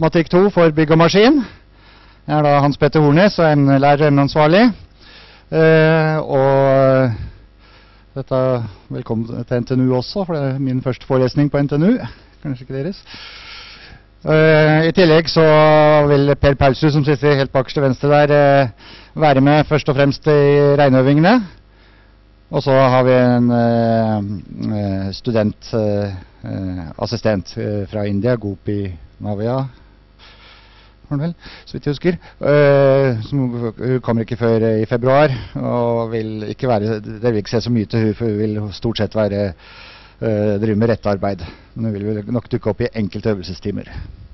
matematikk 2 for bygg og maskin. Jeg er da Hans Petter Hornes og lærer emneansvarlig. Og velkommen til NTNU også, for det er min første forelesning på NTNU. Kanskje ikke deres. I tillegg så vil Per Paulsrud, som sitter helt bakerst til venstre der, være med først og fremst i regneøvingene. Og så har vi en studentassistent fra India, Gopi Navia, så vidt jeg husker. Hun kommer ikke før i februar, og dere vil ikke se så mye til hun, for hun vil stort sett drive med rettearbeid. Men hun vil nok dukke opp i enkelte øvelsestimer.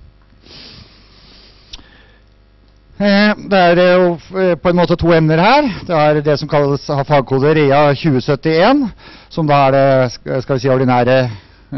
Det er jo på en måte to emner her. Det er det som kalles fagkode REA 2071, som da er det, skal vi si, ordinære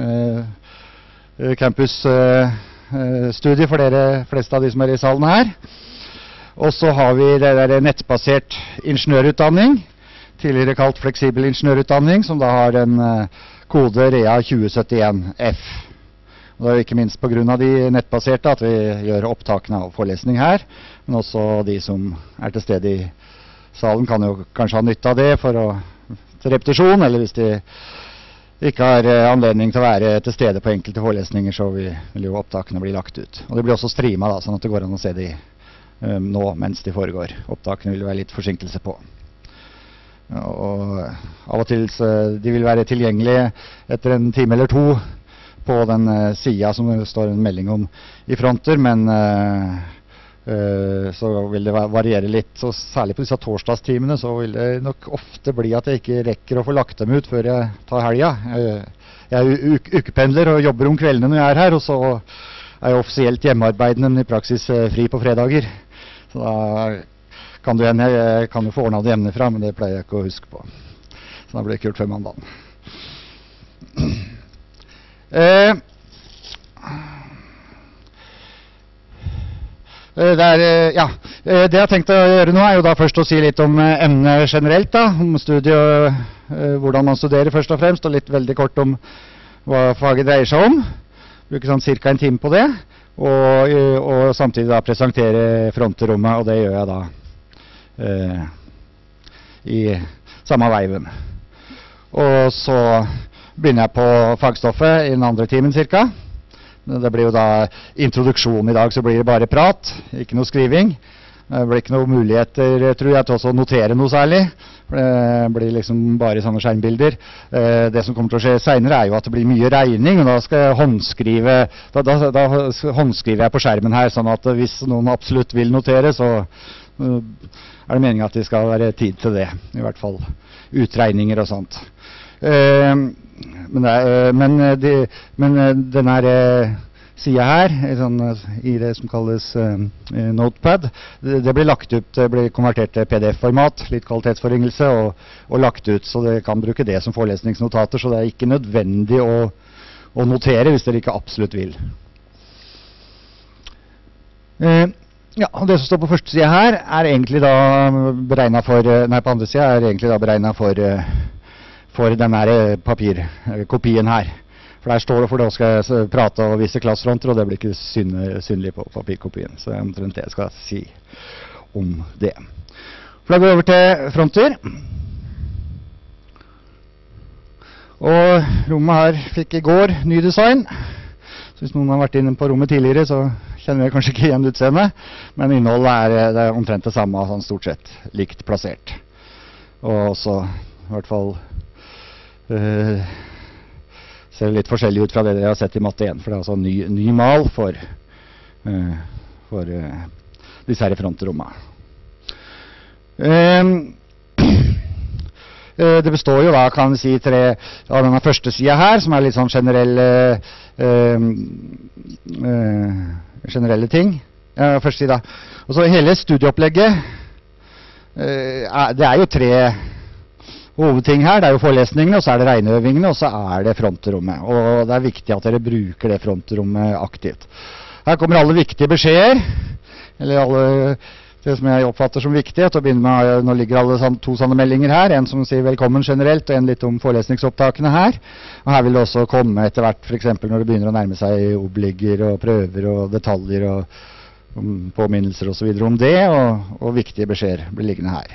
campusstudie for dere fleste av de som er i salen her. Og så har vi det der nettbasert ingeniørutdanning, tidligere kalt fleksibel ingeniørutdanning, som da har en kode REA 2071F. Og det er jo ikke minst på grunn av de nettbaserte at vi gjør opptakene av forelesning her, men også de som er til stede i salen kan jo kanskje ha nytte av det til repetisjon, eller hvis de ikke har anledning til å være til stede på enkelte forelesninger, så vil jo opptakene bli lagt ut. Og det blir også streamet da, sånn at det går an å se de nå mens de foregår. Opptakene vil det være litt forsinkelse på. Og av og til de vil være tilgjengelige etter en time eller to på den siden som det står en melding om i fronter, men så vil det variere litt, og særlig på disse torsdagstimene så vil det nok ofte bli at jeg ikke rekker å få lagt dem ut før jeg tar helga. Jeg er ukependler og jobber om kveldene når jeg er her, og så er jeg offisielt hjemmearbeidende, men i praksis fri på fredager. Så da kan jeg jo få ordnet det hjemmefra, men det pleier jeg ikke å huske på. Så da blir det ikke gjort før mandagen. Det jeg har tenkt å gjøre nå er jo da først å si litt om emnet generelt, om studiet, hvordan man studerer først og fremst, og litt veldig kort om hva faget dreier seg om. Bruker sånn cirka en time på det, og samtidig da presentere fronterommet, og det gjør jeg da i samme veiven. Og så begynner jeg på fagstoffet i den andre timen cirka. Det blir jo da introduksjon i dag, så blir det bare prat, ikke noe skriving. Det blir ikke noe muligheter, tror jeg, til å notere noe særlig. Det blir liksom bare sånne skjermbilder. Det som kommer til å skje senere er jo at det blir mye regning, og da skal jeg håndskrive, da håndskriver jeg på skjermen her, sånn at hvis noen absolutt vil notere, så er det meningen at det skal være tid til det, i hvert fall utregninger og sånt. Men denne siden her, i det som kalles Notepad, det blir lagt ut, det blir konvertert til PDF-format, litt kvalitetsforringelse, og lagt ut, så det kan bruke det som forelesningsnotater, så det er ikke nødvendig å notere hvis dere ikke absolutt vil. Ja, og det som står på første siden her er egentlig da beregnet for, nei, på andre siden er egentlig da beregnet for denne papirkopien her. For der står det, for da skal jeg prate og vise klassfronter, og det blir ikke synlig på papirkopien. Så det er omtrent det jeg skal si om det. For da går vi over til fronter. Og rommet her fikk i går ny design. Så hvis noen har vært inne på rommet tidligere, så kjenner jeg kanskje ikke igjen utseendet. Men innholdet er omtrent det samme, sånn stort sett likt plassert. Og så i hvert fall ser litt forskjellig ut fra det dere har sett i matte 1, for det er altså ny mal for disse her frontrommene. Det består jo da, kan vi si, av denne første siden her, som er litt sånn generelle ting. Første siden. Og så hele studieopplegget, det er jo tre hovedting her. Det er jo forelesningene, og så er det regneøvingene, og så er det frontrommet. Og det er viktig at dere bruker det frontrommet aktivt. Her kommer alle viktige beskjeder, eller alle Det som jeg oppfatter som viktig, til å begynne med, nå ligger alle to sånne meldinger her, en som sier velkommen generelt, og en litt om forelesningsopptakene her. Og her vil det også komme etter hvert, for eksempel når det begynner å nærme seg obligger og prøver og detaljer og påminnelser og så videre om det, og viktige beskjeder blir liggende her.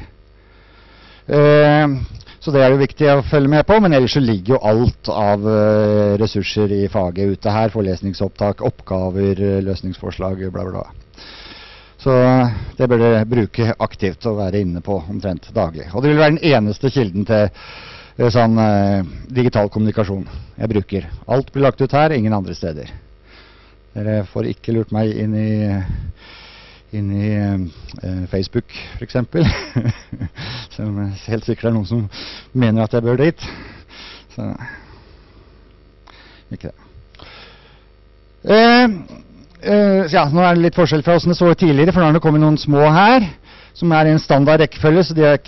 Så det jo viktig å følge med på, men ellers så ligger jo alt av ressurser i faget ute her, forelesningsopptak, oppgaver, løsningsforslag, bla bla bla. Så det bør dere bruke aktivt og være inne på omtrent daglig. Og det vil være den eneste kilden til sånn digital kommunikasjon jeg bruker. Alt blir lagt ut her, ingen andre steder. Dere får ikke lurt meg inn i Facebook, for eksempel. Som helt sikkert noen som mener at jeg bør dit. Så ikke det. Ja, nå det litt forskjell fra hvordan det så tidligere, for nå har det kommet noen små her, som i en standard rekkefølge, så det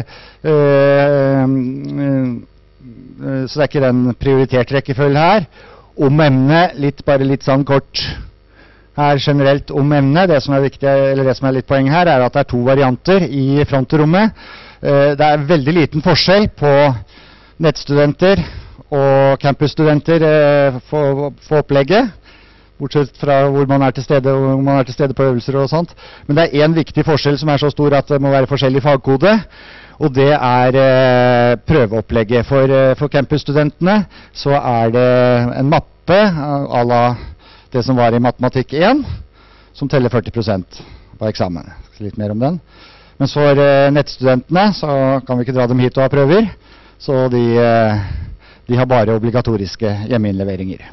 ikke den prioriterte rekkefølge her. Om emnet, bare litt sånn kort her generelt om emnet. Det som viktig, eller det som litt poeng her, at det 2 varianter i frontrommet. Det veldig liten forskjell på nettstudenter og campusstudenter for opplegget. Bortsett fra hvor man til stede, hvor man til stede på øvelser og sånt. Men det en viktig forskjell som så stor at det må være forskjellig fagkode, og det prøveopplegget. For campusstudentene så det en mappe à la det som var i matematikk 1, som teller 40% på eksamen. Litt mer om den. Men for nettstudentene så kan vi ikke dra dem hit og ha prøver, så de har bare obligatoriske hjemmeinnleveringer.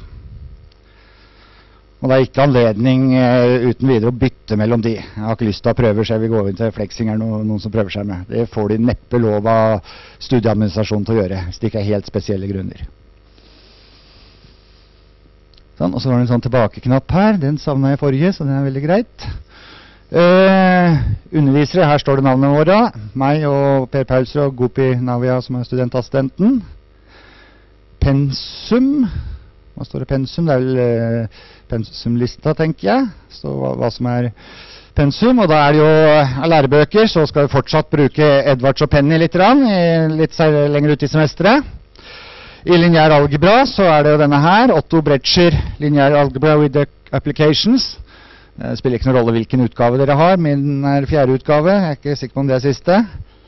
Og det ikke anledning uten videre å bytte mellom de. Jeg har ikke lyst til å ha prøver, så jeg vil gå inn til Fleksing, noen som prøver seg med. Det får de neppe lov av studieadministrasjonen til å gjøre, hvis det ikke helt spesielle grunner. Sånn, og så var det en sånn tilbakeknapp her. Den savnet jeg forrige, så den veldig greit. Undervisere, her står det navnene våre. Meg og Per Paulsrud og Gopi Navia, som studentassistenten. Pensum. Hva står det pensum? Det vel pensumlista, tenker jeg. Så hva som pensum. Og da det jo av lærebøker, så skal vi fortsatt bruke Edwards og Penny litt lenger ut i semesteret. I lineær algebra så det jo denne her, Otto Bretcher, lineær algebra with the applications. Det spiller ikke noen rolle hvilken utgave dere har. Min 4. utgave, jeg ikke sikker på om det siste.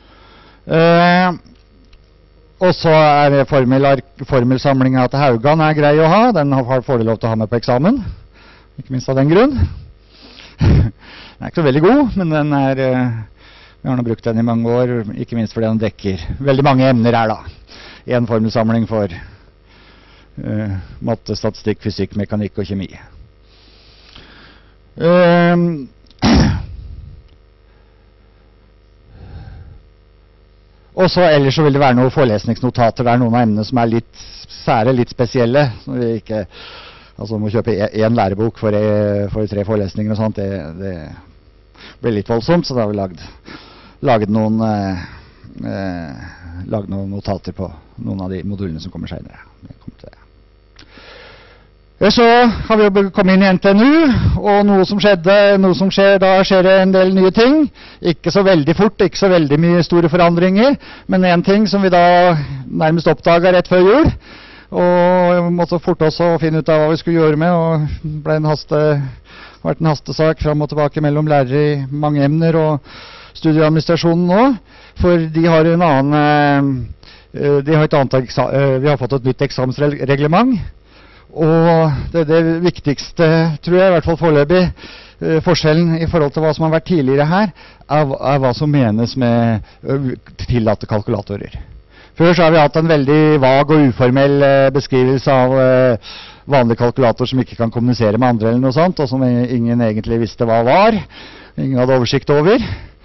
Og så det formelsamlingen til Haugan grei å ha. Den får du lov til å ha med på eksamen. Ikke minst av den grunn. Den ikke så veldig god, men den vi har nå brukt den i mange år, ikke minst fordi den dekker veldig mange emner her da. En formelsamling for matte, statistikk, fysikk, mekanikk og kjemi. Og så ellers så vil det være noen forelesningsnotater. Det noen av emnene som litt sære, litt spesielle. Så vi ikke må kjøpe en lærebok for 3 forelesninger og sånt. Det blir litt voldsomt, så da har vi laget noen notater på noen av de modulene som kommer senere. Så har vi jo kommet inn i NTNU, og noe som skjer, da skjer det en del nye ting. Ikke så veldig fort, ikke så veldig mye store forandringer, men en ting som vi da nærmest oppdaget rett før jul, og måtte forte oss å finne ut av hva vi skulle gjøre med, og ble vært en hastesak fram og tilbake mellom lærere i mange emner og studieadministrasjonen nå, for de har en annen, vi har fått et nytt eksamensreglement. Og det viktigste, tror jeg, i hvert fall foreløpig, forskjellen i forhold til hva som har vært tidligere her, hva som menes med tillatte kalkulatorer. Før så har vi hatt en veldig vag og uformell beskrivelse av vanlig kalkulator som ikke kan kommunisere med andre eller noe sånt, og som ingen egentlig visste hva var. Ingen hadde oversikt over.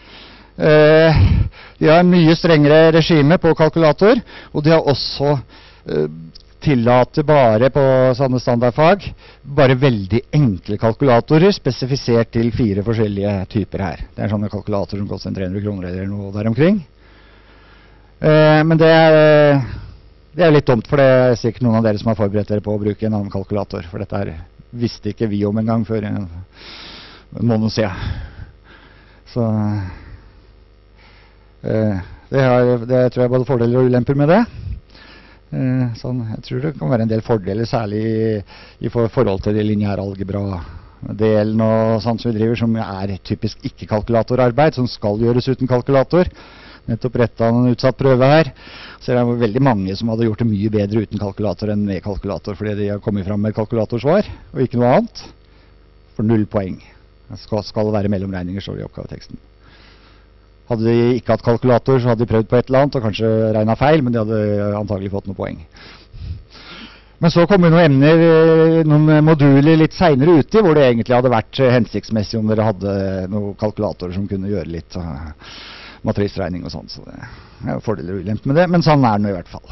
De har en mye strengere regime på kalkulator, og de har også tillater bare på sånne standardfag bare veldig enkle kalkulatorer spesifisert til 4 forskjellige typer her. Det sånne kalkulatorer som koster 300 kroner eller noe der omkring. Men det litt dumt, for det sikkert noen av dere som har forberedt dere på å bruke en annen kalkulator, for dette visste ikke vi om en gang før en måned siden. Så det tror jeg både fordeler og ulemper med det. Sånn, jeg tror det kan være en del fordeler, særlig i forhold til det lineære algebra-delen og sånt som vi driver, som typisk ikke-kalkulatorarbeid, som skal gjøres uten kalkulator. Nettopp rettet en utsatt prøve her. Så det veldig mange som hadde gjort det mye bedre uten kalkulator enn med kalkulator, fordi de har kommet fram med kalkulatorsvar, og ikke noe annet. For 0 poeng. Det skal være mellomregninger, står det i oppgaveteksten. Hadde de ikke hatt kalkulator, så hadde de prøvd på et eller annet, og kanskje regnet feil, men de hadde antagelig fått noen poeng. Men så kom det noen emner, noen moduler litt senere ute, hvor det egentlig hadde vært hensiktsmessig om dere hadde noen kalkulatorer som kunne gjøre litt matrisregning og sånt. Så det er fordeler og ulemper med det, men sånn det nå i hvert fall.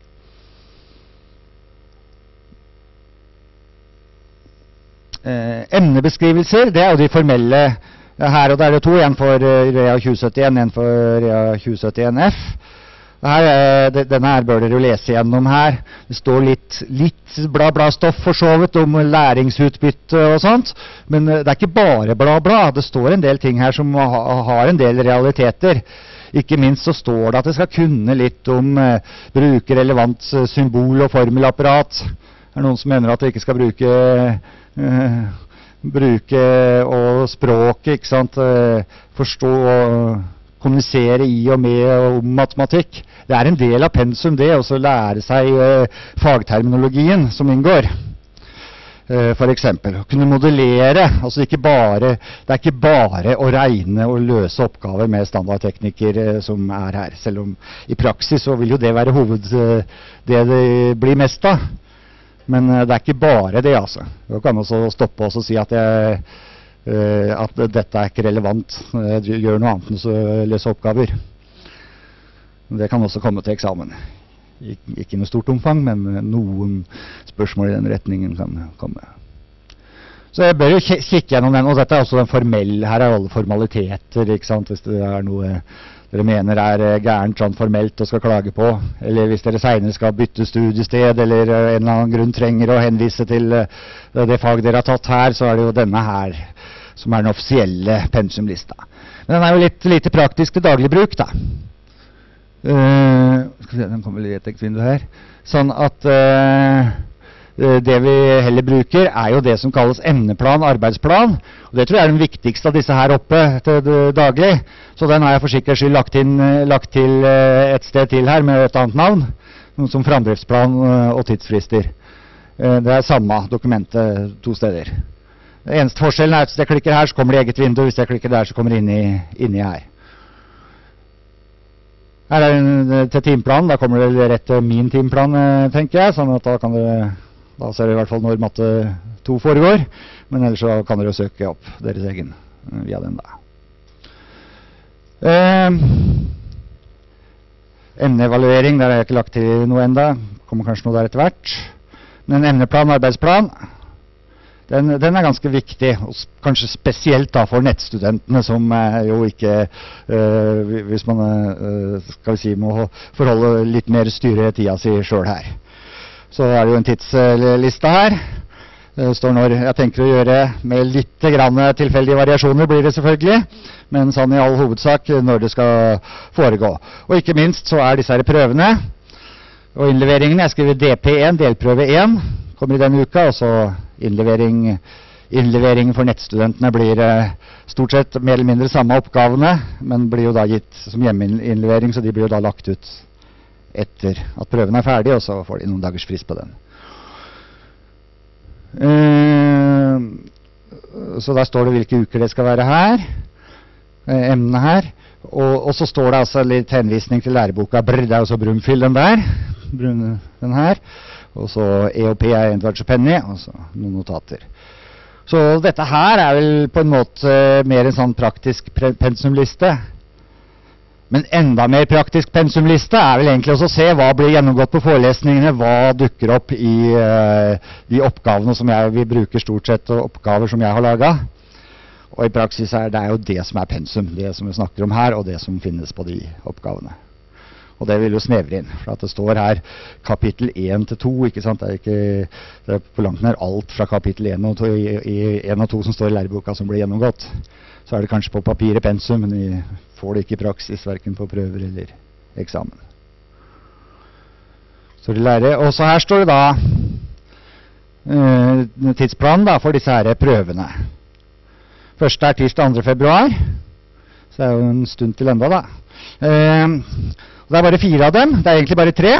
Emnebeskrivelser, det jo de formelle. Her og der det to, en for REA 2071, en for REA 2071F. Denne her bør dere jo lese gjennom her. Det står litt bla-bla-stoff for så vidt om læringsutbytte og sånt, men det ikke bare bla-bla. Det står en del ting her som har en del realiteter. Ikke minst så står det at det skal kunne litt om brukerrelevant symbol- og formelapparat. Det noen som mener at det ikke skal bruke og språket, ikke sant? Forstå og kommunisere i og med og om matematikk. Det en del av pensum det, også lære seg fagterminologien som inngår. For eksempel, å kunne modellere, altså det ikke bare å regne og løse oppgaver med standardteknikker som her. Selv om i praksis så vil jo det være det blir mest av. Men det ikke bare det, altså. Da kan man også stoppe oss og si at dette ikke relevant. Jeg gjør noe annet enn å løse oppgaver. Det kan også komme til eksamen. Ikke i noe stort omfang, men noen spørsmål i den retningen kan komme. Så jeg bør jo kikke gjennom den, og dette også den formelle. Her alle formaliteter, ikke sant? Hvis det noe dere mener gærent sånn formelt og skal klage på, eller hvis dere senere skal bytte studiested, eller en eller annen grunn trenger å henvise til det fag dere har tatt her, så det jo denne her som den offisielle pensumlista. Men den jo litt lite praktisk til daglig bruk, da. Skal vi se, den kommer vel i et vindu her. Sånn at det vi heller bruker jo det som kalles emneplan, arbeidsplan. Og det tror jeg den viktigste av disse her oppe til daglig. Så den har jeg for sikkerhets skyld lagt til et sted til her med et annet navn. Noe som framdriftsplan og tidsfrister. Det samme dokumentet to steder. Det eneste forskjellen at hvis jeg klikker her så kommer det i eget vindu, hvis jeg klikker der så kommer det inni her. Her til timeplanen, da kommer det rett til min timeplan, tenker jeg, sånn at da ser dere i hvert fall når matte 2 foregår, men ellers så kan dere søke opp deres egen via den da. Emneevaluering, der har jeg ikke lagt til noe enda, kommer kanskje noe der etter hvert. Men emneplan, arbeidsplan, den ganske viktig, og kanskje spesielt da for nettstudentene som jo ikke, hvis man skal vi si, må forholde litt mer styre tida si selv her. Så det jo en tidsliste her. Det står når jeg tenker å gjøre med litt grann tilfeldige variasjoner blir det selvfølgelig, men sånn i all hovedsak når det skal foregå. Og ikke minst så disse her prøvene og innleveringene. Jeg skriver DP1, delprøve 1, kommer i denne uka, og så innlevering for nettstudentene blir stort sett mer eller mindre samme oppgavene, men blir jo da gitt som hjemmeinnlevering, så de blir jo da lagt ut etter at prøven ferdig, og så får de noen dagers frist på den. Så der står det hvilke uker det skal være her, emnene her, og så står det altså litt henvisning til læreboka Brr, det også Brumfield den her, og så EOP Edwards og Penny, og så noen notater. Så dette her vel på en måte mer en sånn praktisk pensumliste. Men enda mer praktisk pensumliste vel egentlig også å se hva blir gjennomgått på forelesningene, hva dukker opp i de oppgavene som vi bruker stort sett, og oppgaver som jeg har laget. Og i praksis det jo det som pensum, det som vi snakker om her, og det som finnes på de oppgavene. Og det vil jo snevre inn, for at det står her kapittel 1-2, ikke sant? Det er på langt nær alt fra kapittel 1 og 2, i 1 og 2 som står i læreboka som blir gjennomgått. Så er det kanskje på papiret pensum, men vi får det ikke i praksis, hverken på prøver eller eksamen. Så det lærer, og så her står det da tidsplanen da, for disse her prøvene. Første er tirsdag 2. februar, så det er jo en stund til enda da. Det er bare 4 av dem, det er egentlig bare 3.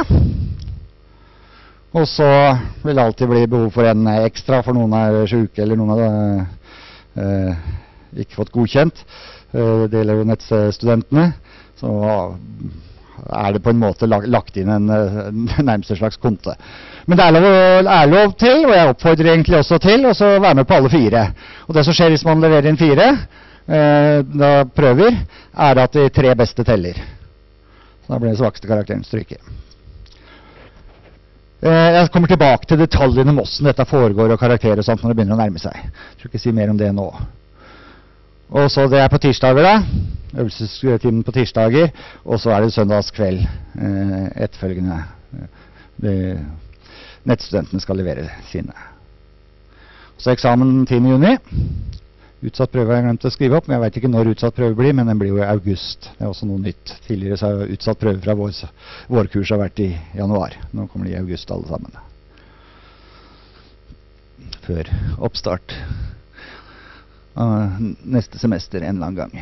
Og så vil det alltid bli behov for en ekstra, for noen er syke, eller noen har ikke fått godkjent. Det gjelder jo nettstudentene. Så er det på en måte lagt inn en nærmeste slags konte. Men det er lov til, og jeg oppfordrer egentlig også til, å være med på alle 4. Og det som skjer hvis man leverer inn 4, da prøver, er at de 3 beste teller. Så da blir den svakeste karakteren stryket. Jeg kommer tilbake til detaljene om hvordan dette foregår og karakterer og sånt når det begynner å nærme seg. Jeg tror ikke si mer om det nå. Og så det er på tirsdager da, øvelsestimen på tirsdager, og så er det søndagskveld etterfølgende. Nettstudentene skal levere sine. Så eksamen 10. juni. Utsatt prøve har jeg glemt å skrive opp, men jeg vet ikke når utsatt prøve blir, men den blir jo i august. Det er også noe nytt. Tidligere så har utsatt prøve fra vårkurs har vært i januar. Nå kommer de i august alle sammen. Før oppstart neste semester en eller annen gang.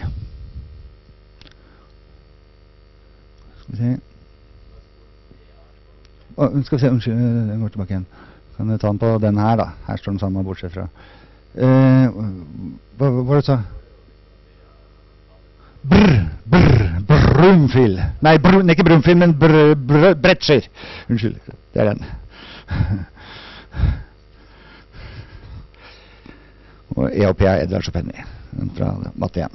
Skal vi se, unnskyld, jeg går tilbake igjen. Kan du ta den på den her da? Her står den samme bortsett fra. Hva var det så? Brunfil. Nei, ikke Brunfil, men Brettscher. Unnskyld, det er den. Og EOP er Edvard Chopin fra matte 1.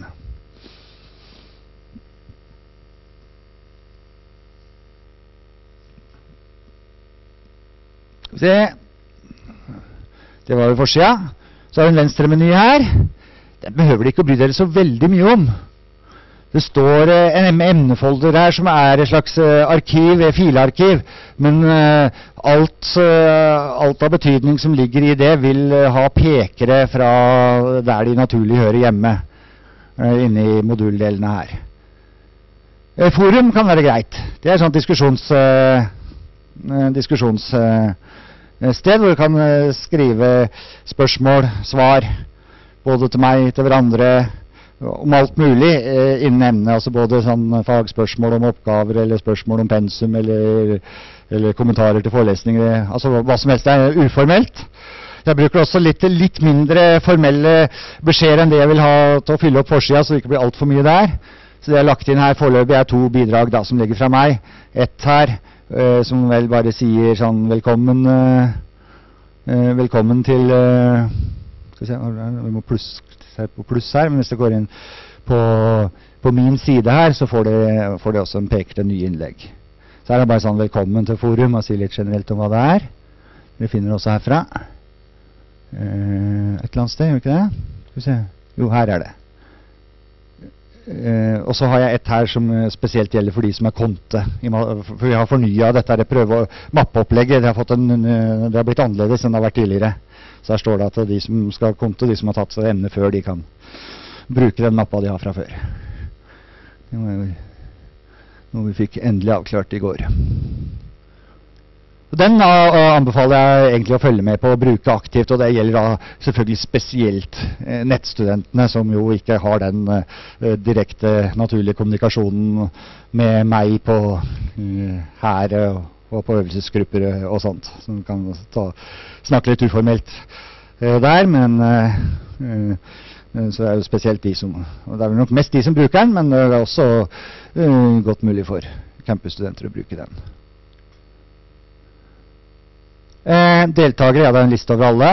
Skal vi se. Det var jo forsida. Så har vi en venstre meny her. Den behøver de ikke å bry dere så veldig mye om. Det står en emnefolder her som er et slags arkiv, filarkiv, men alt av betydning som ligger i det vil ha pekere fra der de naturlig hører hjemme, inne i moduldelene her. Forum kan være greit. Det er sånn diskusjonssted hvor du kan skrive spørsmål, svar, både til meg, til hverandre, om alt mulig innen emnet, altså både sånn fagspørsmål om oppgaver, eller spørsmål om pensum, eller kommentarer til forelesninger, altså hva som helst er uformelt. Jeg bruker også litt mindre formelle beskjeder enn det jeg vil ha til å fylle opp forsida, så det ikke blir alt for mye der. Så det jeg har lagt inn her foreløpig er 2 bidrag da, som ligger fra meg. Et her, som vel bare sier sånn velkommen til skal vi se, vi må se på pluss her, men hvis det går inn på min side her, så får det også en peker til nye innlegg. Så her er det bare sånn velkommen til forum, og si litt generelt om hva det er. Dere finner det også herfra. Et eller annet sted, gjør ikke det? Skal vi se. Jo, her er det. Og så har jeg et her som spesielt gjelder for de som er konte. For vi har fornyet dette mappeopplegget. Det har blitt annerledes enn det har vært tidligere. Så her står det at de som skal konte, de som har tatt seg emne før, de kan bruke den mappa de har fra før. Det var jo noe vi fikk endelig avklart i går. Den anbefaler jeg egentlig å følge med på og bruke aktivt, og det gjelder da selvfølgelig spesielt nettstudentene som jo ikke har den direkte naturlige kommunikasjonen med meg på her og på øvelsesgrupper og sånt, som kan snakke litt uformelt der, men så er det jo spesielt de som, og det er vel nok mest de som bruker den, men det er også godt mulig for campusstudenter å bruke den. Deltakere, ja, det er en liste over alle.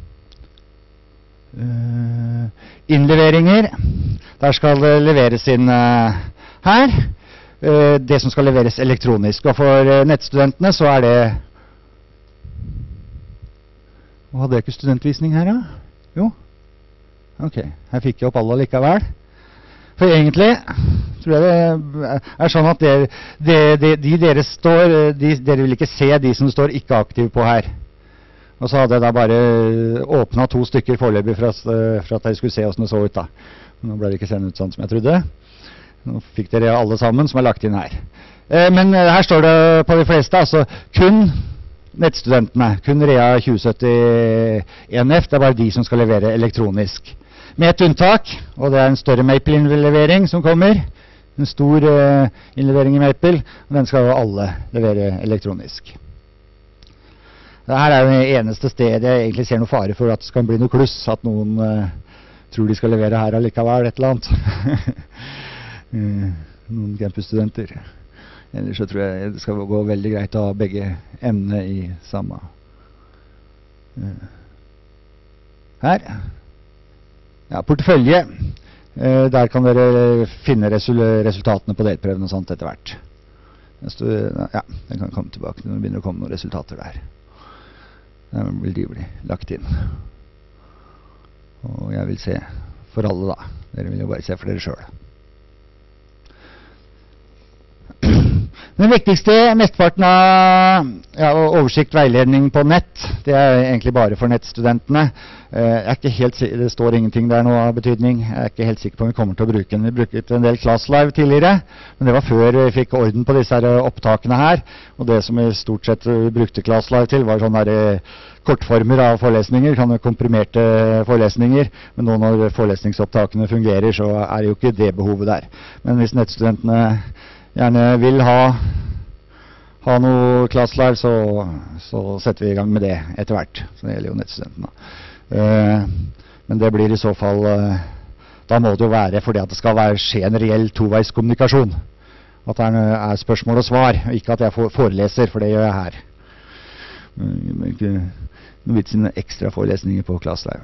Innleveringer, der skal det leveres inn her. Det som skal leveres elektronisk. Og for nettstudentene så er det... Hadde jeg ikke studentvisning her, da? Jo. Ok, her fikk jeg opp alle likevel. For egentlig, tror jeg det sånn at dere vil ikke se de som står ikke aktive på her. Og så hadde jeg da bare åpnet 2 stykker foreløpig for at jeg skulle se hvordan det så ut da. Nå ble det ikke sendt ut sånn som jeg trodde. Nå fikk dere alle sammen som lagt inn her. Men her står det på de fleste, altså kun nettstudentene, kun REA 2070-1F, det bare de som skal levere elektronisk. Med et unntak, og det en større Maple-innlevering som kommer. En stor innlevering i Maple, og den skal jo alle levere elektronisk. Dette det eneste stedet jeg egentlig ser noe fare for at det skal bli noe kluss, at noen tror de skal levere her allikevel, et eller annet. Noen campusstudenter. Ellers så tror jeg det skal gå veldig greit å ha begge emnene i samme. Her. Ja, portefølje. Der kan dere finne resultatene på delprøvene og sånt etter hvert. Ja, jeg kan komme tilbake når det begynner å komme noen resultater der. Der vil de bli lagt inn. Og jeg vil se for alle da. Dere vil jo bare se for dere selv. Den viktigste mesteparten av oversikt veiledning på nett, det egentlig bare for nettstudentene. Det står ingenting der nå av betydning. Jeg ikke helt sikker på om vi kommer til å bruke den. Vi brukte en del ClassLive tidligere, men det var før vi fikk orden på disse opptakene her. Og det som vi stort sett brukte ClassLive til var sånne kortformer av forelesninger, sånne komprimerte forelesninger. Men nå når forelesningsopptakene fungerer, så det jo ikke det behovet der. Men hvis nettstudentene gjerne vil ha noe ClassLive, så setter vi i gang med det etter hvert. Så det gjelder jo nettstudentene. Men det blir i så fall, da må det jo være fordi at det skal skje en reell toveiskommunikasjon. At det spørsmål og svar, og ikke at jeg foreleser, for det gjør jeg her. Ikke noe vits i ekstra forelesninger på ClassLive.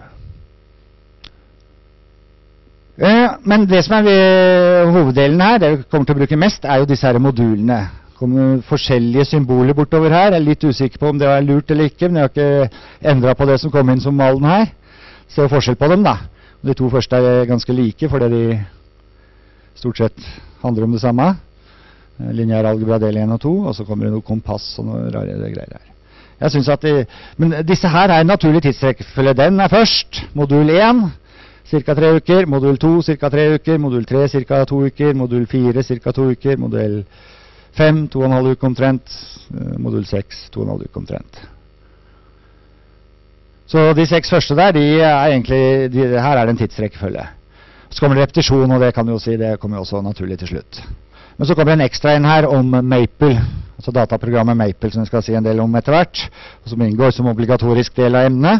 Men det som hoveddelen her, det vi kommer til å bruke mest, jo disse her modulene. Det kommer forskjellige symboler bortover her. Jeg litt usikker på om det lurt eller ikke, men jeg har ikke endret på det som kom inn som malen her. Så det forskjell på dem da. De 2 første ganske like, fordi de stort sett handler om det samme. Lineær algebra del 1 og 2, og så kommer det noe kompass og noe rare greier her. Jeg synes at men disse her en naturlig tidsrekkefølge. Den først, modul 1. Cirka 3 uker, modul 2 cirka 3 uker, modul 3 cirka 2 uker, modul 4 cirka 2 uker, modul 5 2,5 uker omtrent, modul 6 2,5 uker omtrent. Så de 6 første der, egentlig, her det en tidsrekkefølge. Så kommer det repetisjon, og det kan jo si, det kommer jo også naturlig til slutt. Men så kommer det en ekstra inn her om Maple, altså dataprogrammet Maple, som jeg skal si en del om etter hvert, og som inngår som obligatorisk del av emnet.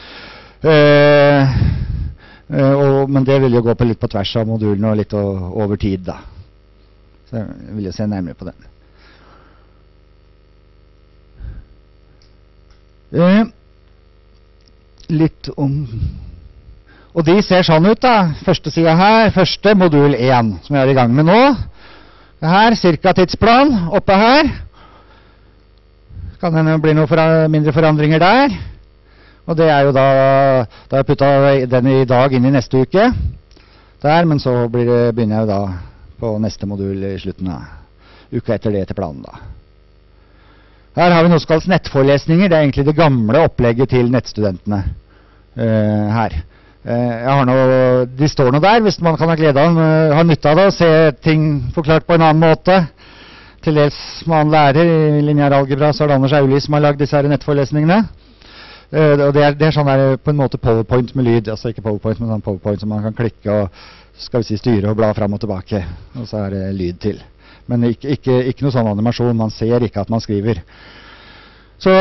Men det vil jo gå litt på tvers av modulene og litt over tid da. Så jeg vil jo se nærmere på den. Litt om... Og de ser sånn ut da. Første siden her, første modul 1, som jeg i gang med nå. Her, cirka tidsplan, oppe her. Kan det bli noen mindre forandringer der. Og det jo da jeg puttet den i dag inn i neste uke der, men så begynner jeg jo da på neste modul i slutten av uka etter det til planen da. Her har vi noe som kalles nettforelesninger. Det egentlig det gamle opplegget til nettstudentene her. De står nå der, hvis man kan ha glede av ha nytte av det, og se ting forklart på en annen måte. Til dels som annen lærer i lineær algebra, så det Anders Auli som har laget disse her nettforelesningene. Og det sånn på en måte PowerPoint med lyd, altså ikke PowerPoint, men sånn PowerPoint som man kan klikke og skal vi si styre og bla frem og tilbake, og så det lyd til. Men ikke noe sånn animasjon, man ser ikke at man skriver. Så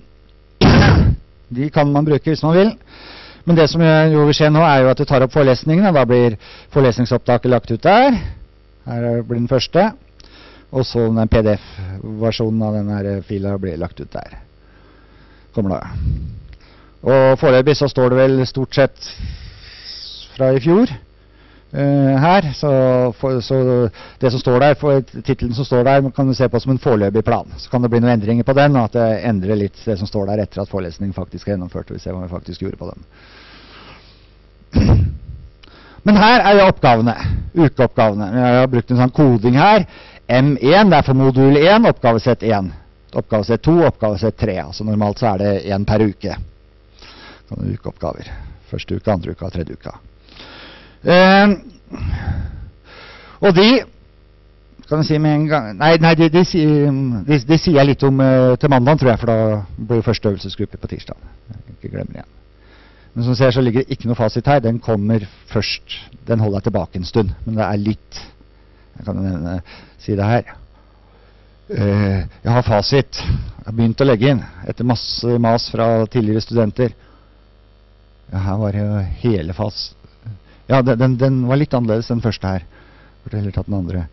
de kan man bruke hvis man vil. Men det som jo vil skje nå jo at du tar opp forelesningene, da blir forelesningsopptaket lagt ut der. Her blir den første, og så den PDF-versjonen av denne fila blir lagt ut der. Kommer da. Og foreløpig så står det vel stort sett fra i fjor her, så det som står der, titelen som står der, kan du se på som en foreløpig plan. Så kan det bli noen endringer på den, og at det endrer litt det som står der etter at forelesningen faktisk gjennomført, og vi ser hva vi faktisk gjorde på den. Men her jo oppgavene. ukeoppgavene. Jeg har brukt en sånn koding her. M1, det er for modul 1, oppgavesett 1. Oppgavesett 2, oppgavesett 3. Altså normalt så er det 1 per uke. Sånne ukeoppgaver. Første uka, andre uka, tredje uka. Og de kan jeg si med en gang. Nei, de sier jeg litt om til mandag, tror jeg, for da blir jo første øvelsesgruppe på tirsdag. Ikke glemmer igjen. Men som ser så ligger det ikke noe fasit her. Den kommer først. Den holder jeg tilbake en stund, men det er litt. Jeg kan si det her. Jeg har fasit. Jeg har begynt å legge inn etter masse mas fra tidligere studenter. Ja, her var jo hele fas. Ja, den var litt annerledes enn den første her. Burde heller tatt den andre.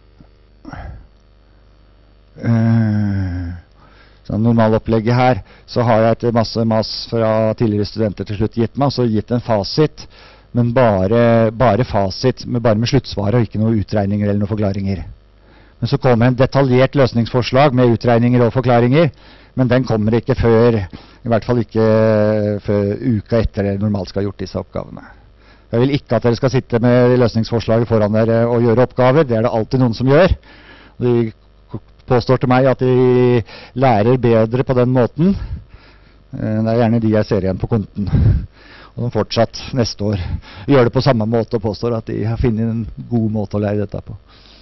Sånn normalopplegget her, så har jeg etter masse mas fra tidligere studenter til slutt gitt meg, så gitt en fasit, men bare fasit, bare med sluttsvaret og ikke noen utregninger eller noen forklaringer. Men så kommer en detaljert løsningsforslag med utregninger og forklaringer, men den kommer ikke før, i hvert fall ikke før uka etter dere normalt skal ha gjort disse oppgavene. Jeg vil ikke at dere skal sitte med løsningsforslaget foran dere og gjøre oppgaver. Det er det alltid noen som gjør. De påstår til meg at de lærer bedre på den måten. Det er gjerne de jeg ser igjen på konten. Og de fortsatt neste år gjør det på samme måte og påstår at de har funnet en god måte å lære dette på.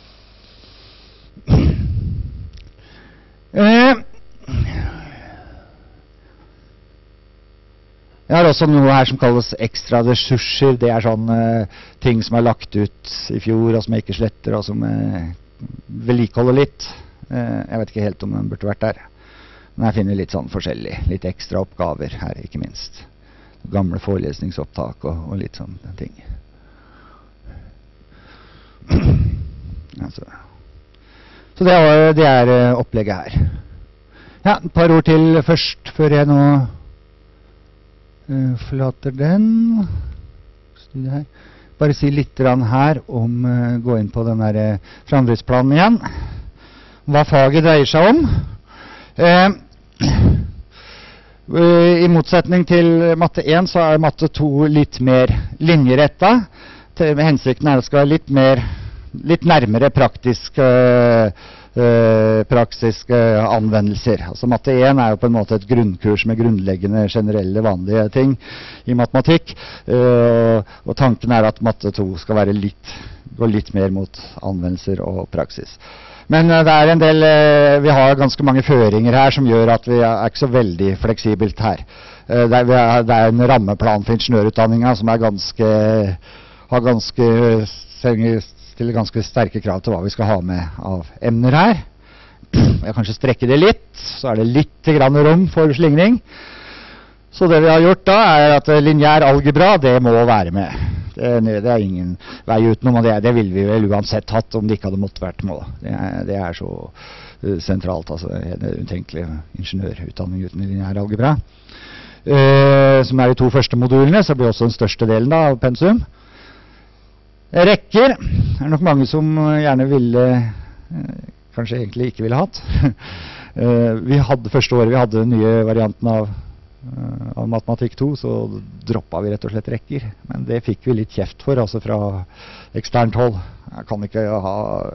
Jeg har også noe her som kalles ekstra ressurser. Det er sånne ting som er lagt ut i fjor, og som jeg ikke sletter, og som vedlikeholder litt. Jeg vet ikke helt om den burde vært der. Men jeg finner litt sånn forskjellig. Litt ekstra oppgaver her, ikke minst. Gamle forelesningsopptak og litt sånne ting. Altså. Så det er opplegget her. Ja, et par ord til først, før jeg nå forlater den. Bare si litt her om, gå inn på den der fremdriftsplanen igjen. Hva faget dreier seg om. I motsetning til matte 1 så er matte 2 litt mer linjerettet. Hensikten er at det skal være litt nærmere praktiske anvendelser. Altså matte 1 er jo på en måte et grunnkurs med grunnleggende, generelle, vanlige ting i matematikk. Og tanken er at matte 2 skal gå litt mer mot anvendelser og praksis. Men det er en del, vi har ganske mange føringer her som gjør at vi er ikke så veldig fleksibelt her. Det er en rammeplan for ingeniørutdanninga som stiller ganske sterke krav til hva vi skal ha med av emner her. Jeg kanskje strekker det litt, så er det litt grann rom for slingring. Så det vi har gjort da er at lineær algebra, det må være med. Det er ingen vei utenom, og det ville vi vel uansett hatt om det ikke hadde måttet vært med. Det er så sentralt, altså det er utenkelig ingeniørutdanning uten lineær algebra. Som er de 2 første modulene, så blir også den største delen da, av pensum. Rekker er nok mange som gjerne ville, kanskje egentlig ikke ville hatt. Første året vi hadde den nye varianten av matematikk 2, så droppet vi rett og slett rekker. Men det fikk vi litt kjeft for, altså fra eksternt hold. Jeg kan ikke ha,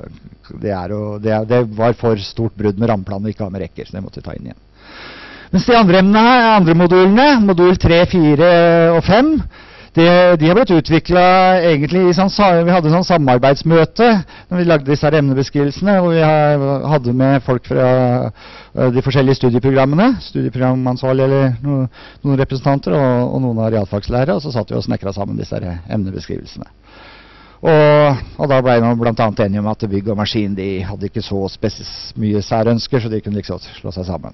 det var for stort brudd med rammeplanen å ikke ha med rekker, så det måtte vi ta inn igjen. Mens de andre emnene, andre modulene, modul 3, 4 og 5, de har blitt utviklet egentlig i vi hadde sånn samarbeidsmøte når vi lagde disse emnebeskrivelsene, hvor vi hadde med folk fra de forskjellige studieprogrammene, studieprogramansvarlige eller noen representanter og noen av realfagslærere, og så satt vi og snekret sammen disse emnebeskrivelsene. Og da ble vi blant annet enige om at bygg og maskin, de hadde ikke så mye særønsker, så de kunne liksom slå seg sammen.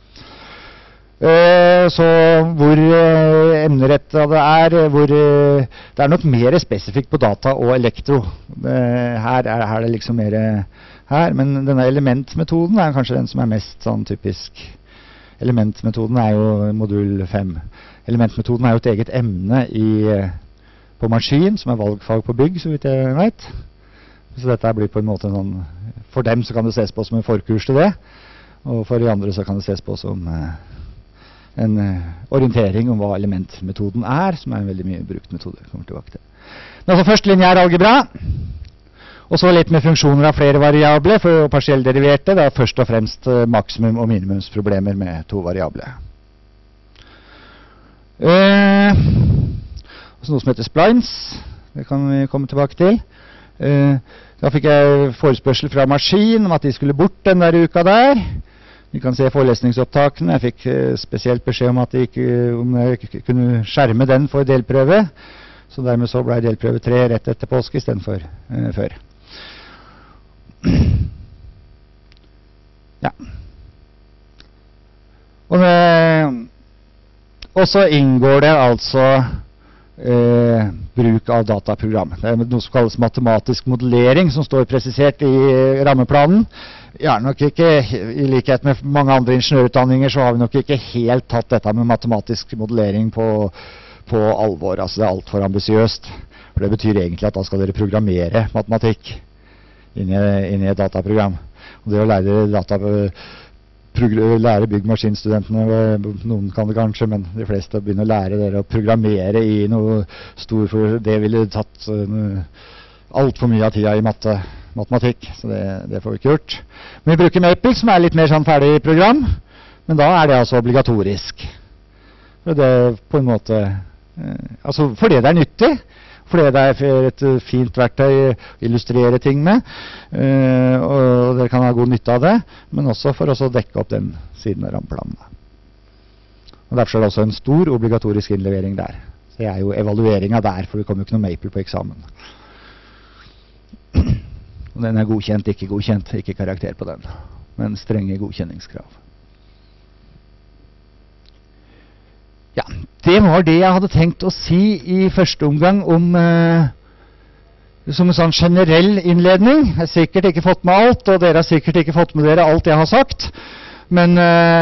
Så hvor emnerettet det er nok mer spesifikt på data og elektro. Her er det liksom mer her, men denne elementmetoden er kanskje den som er mest sånn typisk. Elementmetoden er jo modul 5. Elementmetoden er jo et eget emne på maskin, som er valgfag på bygg, så vidt jeg vet. Så dette blir på en måte sånn, for dem så kan det ses på som en forkurs til det, og for de andre så kan det ses på som en orientering om hva elementmetoden er, som er en veldig mye brukt metode. Kommer tilbake til. Men altså først lineær algebra. Og så litt med funksjoner av flere variable for partielt deriverte. Det er først og fremst maksimum- og minimumsproblemer med 2 variable. Så noe som heter splines. Det kan vi komme tilbake til. Da fikk jeg forespørsel fra Maskin om at de skulle bort den der uka der. Vi kan se forelesningsopptakene. Jeg fikk spesielt beskjed om at de om jeg ikke kunne skjerme den for delprøve. Så dermed så ble delprøve 3 rett etter påske i stedet for før. Ja. Og så inngår det altså bruk av dataprogram. Det er noe som kalles matematisk modellering, som står presisert i rammeplanen. Nok ikke, i likhet med mange andre ingeniørutdanninger, så har vi nok ikke helt tatt dette med matematisk modellering på alvor. Altså det er alt for ambisiøst. For det betyr egentlig at da skal dere programmere matematikk inn i et dataprogram. Og det å lære byggmaskinstudentene, noen kan det kanskje, men de fleste begynner å lære dere å programmere i noe stor, for det ville tatt alt for mye av tida i matematikk, så det får vi ikke gjort. Men vi bruker Maple, som er litt mer sånn ferdig program, men da er det altså obligatorisk. For det er på en måte, altså fordi det er nyttig, fordi det er et fint verktøy å illustrere ting med, og dere kan ha god nytte av det, men også for å dekke opp den siden av rammeplanen. Og derfor er det også en stor obligatorisk innlevering der. Så det er jo evalueringen der, for det kommer jo ikke noe Maple på eksamen. Og den er godkjent, ikke karakter på den, men strenge godkjenningskrav. Ja, det var det jeg hadde tenkt å si i første omgang om som en sånn generell innledning. Jeg har sikkert ikke fått med alt, og dere har sikkert ikke fått med dere alt jeg har sagt. Men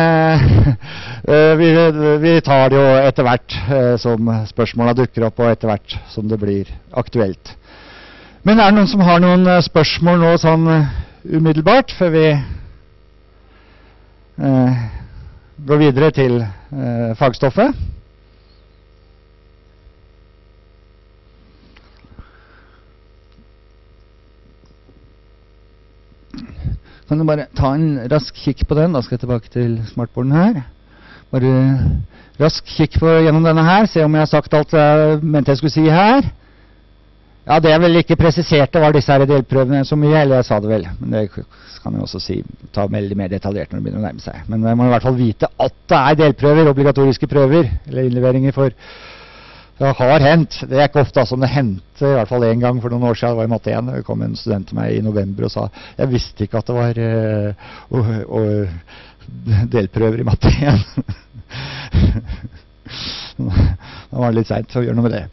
vi tar det jo etter hvert som spørsmålene dukker opp, og etter hvert som det blir aktuelt. Men er det noen som har noen spørsmål nå sånn umiddelbart, før vi går videre til fagstoffet? Kan du bare ta en rask kikk på den? Da skal jeg tilbake til smartboarden her. Bare rask kikk gjennom denne her, se om jeg har sagt alt jeg mente jeg skulle si her. Ja, det jeg vel ikke presiserte var disse her delprøvene så mye, eller jeg sa det vel. Men det kan jeg også si, ta veldig mer detaljert når det begynner å nærme seg. Men jeg må i hvert fall vite at det er delprøver, obligatoriske prøver, eller innleveringer for. Det har hendt, det er ikke ofte som det hendte, i hvert fall en gang for noen år siden, det var i matte 1, det kom en student til meg i november og sa, jeg visste ikke at det var delprøver i matte 1. Da var det litt sent å gjøre noe med det.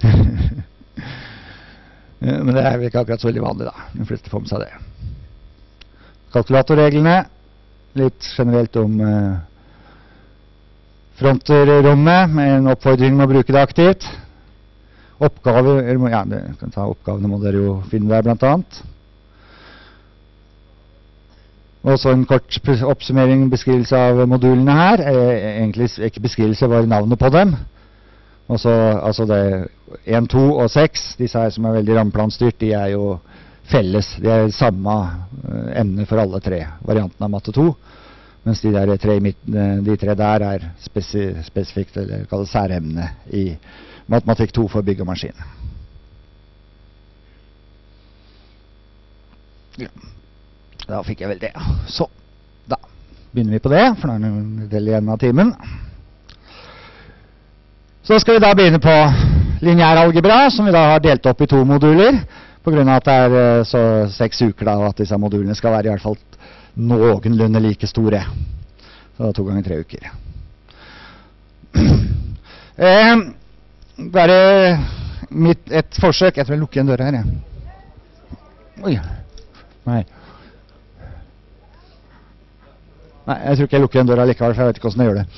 Men det er vel ikke akkurat så veldig vanlig da, de fleste får med seg det. Kalkulatorreglene, litt generelt om frontrommet, med en oppfordring om å bruke det aktivt. Oppgaver, ja, oppgavene må dere jo finne der blant annet. Og så en kort oppsummering, beskrivelse av modulene her. Egentlig ikke beskrivelse, bare navnet på dem. Og så, altså det 1, 2 og 6, disse her som er veldig rammeplanstyrt, de er jo felles. De er samme emne for alle 3 variantene av matte 2. Mens de 3 der er spesifikt, eller kallet særemne i matematikk 2 for bygg og maskin. Ja. Da fikk jeg vel det. Så, da begynner vi på det, for nå er det en del igjen av timen. Så skal vi da begynne på lineær algebra, som vi da har delt opp i 2 moduler, på grunn av at det er så 6 uker da, og at disse modulene skal være i hvert fall noenlunde like store. Så da 2 ganger 3 uker. Bare et forsøk. Jeg tror jeg lukker en dør her, jeg. Oi. Nei, jeg tror ikke jeg lukker en dør allikevel, for jeg vet ikke hvordan jeg gjør det.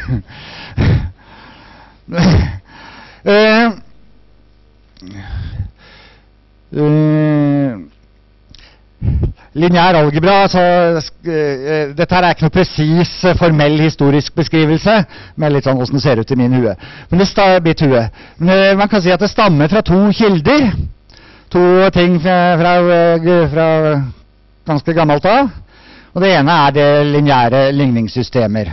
Lineær algebra, altså, dette her er ikke noe presis formell historisk beskrivelse, med litt sånn hvordan det ser ut i min hue. Men det mitt hue. Men man kan si at det stammer fra 2 kilder. to ting fra ganske gammelt av. Og det ene det lineære ligningssystemer.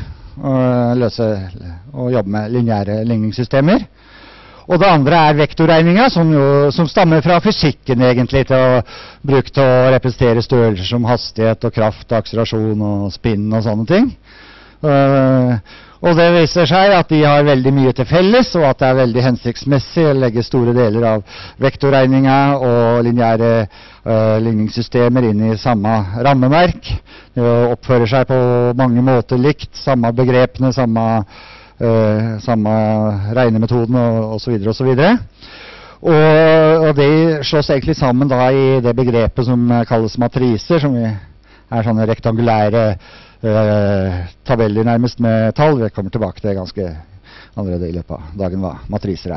Å jobbe med lineære ligningssystemer. Og det andre vektorregninga, som stammer fra fysikken egentlig, brukt til å representere størrelser som hastighet og kraft og akselerasjon og spinn og sånne ting. Og det viser seg at de har veldig mye til felles, og at det veldig hensiktsmessig å legge store deler av vektorregninga og lineære ligningssystemer inn i samme rammeverk. Det oppfører seg på mange måter likt, samme begrepene, samme regnemetoden og så videre og så videre. Og de slås egentlig sammen da i det begrepet som kalles matriser, som sånne rektangulære tabeller nærmest med tall. Vi kommer tilbake til ganske allerede i løpet av dagen hva matriser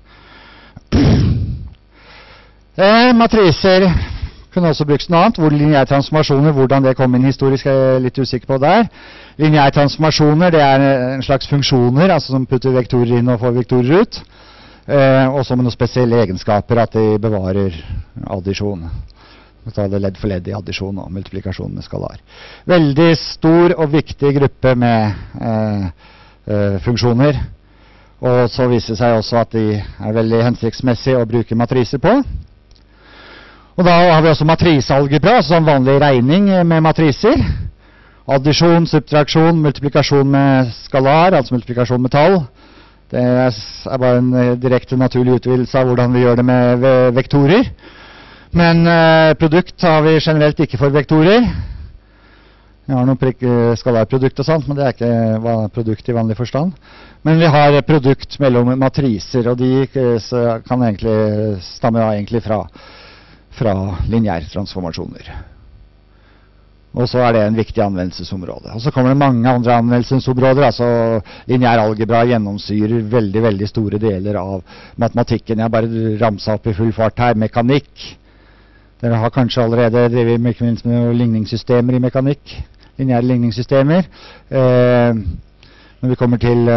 Matriser kunne også brukes noe annet. Lineære transformasjoner, hvordan det kom inn historisk, jeg litt usikker på der. Lineære transformasjoner, det en slags funksjoner, altså som putter vektorer inn og får vektorer ut. Også med noen spesielle egenskaper, at de bevarer addisjon. Vi tar det ledd for ledd i addisjon og multiplikasjon med skalar. Veldig stor og viktig gruppe med funksjoner. Og så viser det seg også at de veldig hensiktsmessige å bruke matriser på. Og da har vi også matrisealgebra, sånn vanlig regning med matriser. Addisjon, subtraksjon, multiplikasjon med skalar, altså multiplikasjon med tall. Det bare en direkte naturlig utvidelse av hvordan vi gjør det med vektorer. Men produkt har vi generelt ikke for vektorer. Vi har noen skalarprodukt og sånt, men det ikke produkt i vanlig forstand. Men vi har produkt mellom matriser, og de kan egentlig stamme egentlig fra lineære transformasjoner. Og så det en viktig anvendelsesområde. Og så kommer det mange andre anvendelsesområder. Altså lineær algebra gjennomsyrer veldig, veldig store deler av matematikken. Jeg bare ramset opp i full fart her. Mekanikk. Dere har kanskje allerede drevet med ligningssystemer i mekanikk. Lineære ligningssystemer. Når vi kommer til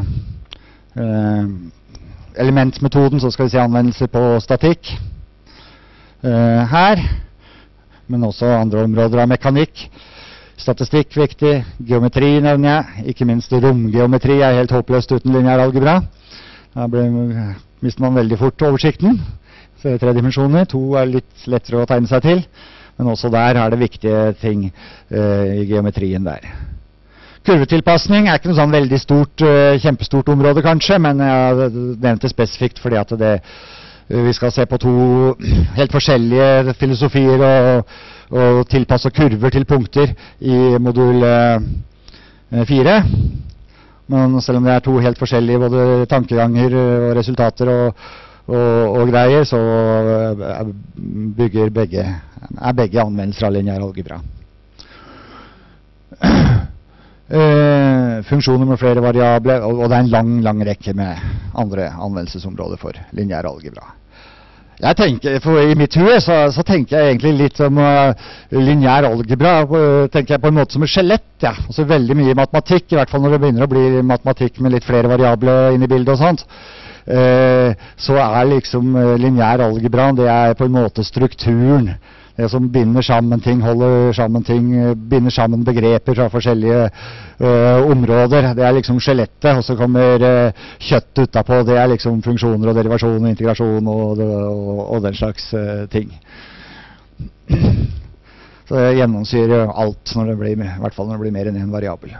elementmetoden, så skal vi se anvendelser på statikk. Her. Men også andre områder av mekanikk. Statistikk viktig, geometri nevner jeg, ikke minst romgeometri helt håpløst uten lineær algebra. Da mister man veldig fort oversikten. Så 3 dimensjoner, 2 litt lettere å tegne seg til, men også der det viktige ting i geometrien der. Kurvetilpassning ikke noe sånn veldig stort, kjempestort område kanskje, men jeg nevnte spesifikt fordi at vi skal se på 2 helt forskjellige filosofier og tilpasse kurver til punkter i modul 4. Men selv om det 2 helt forskjellige både tankeganger og resultater og greier, så bygger begge anvendelser av lineær algebra. Funksjoner med flere variabler, og det en lang rekke med andre anvendelsesområder for lineær algebra. Jeg tenker, I mitt hue så tenker jeg egentlig litt om lineær algebra, tenker jeg på en måte som et skjelett. Ja. Altså veldig mye matematikk, i hvert fall når det begynner å bli matematikk med litt flere variabler inn i bildet og sånt. Så liksom lineær algebra, det på en måte strukturen. Det som binder sammen ting, holder sammen ting, binder sammen begreper fra forskjellige områder. Det liksom skjelettet, og så kommer kjøtt utapå. Det liksom funksjoner og derivasjon og integrasjon og den slags ting. Så det gjennomsyrer alt, når det blir, i hvert fall når det blir mer enn en variabel.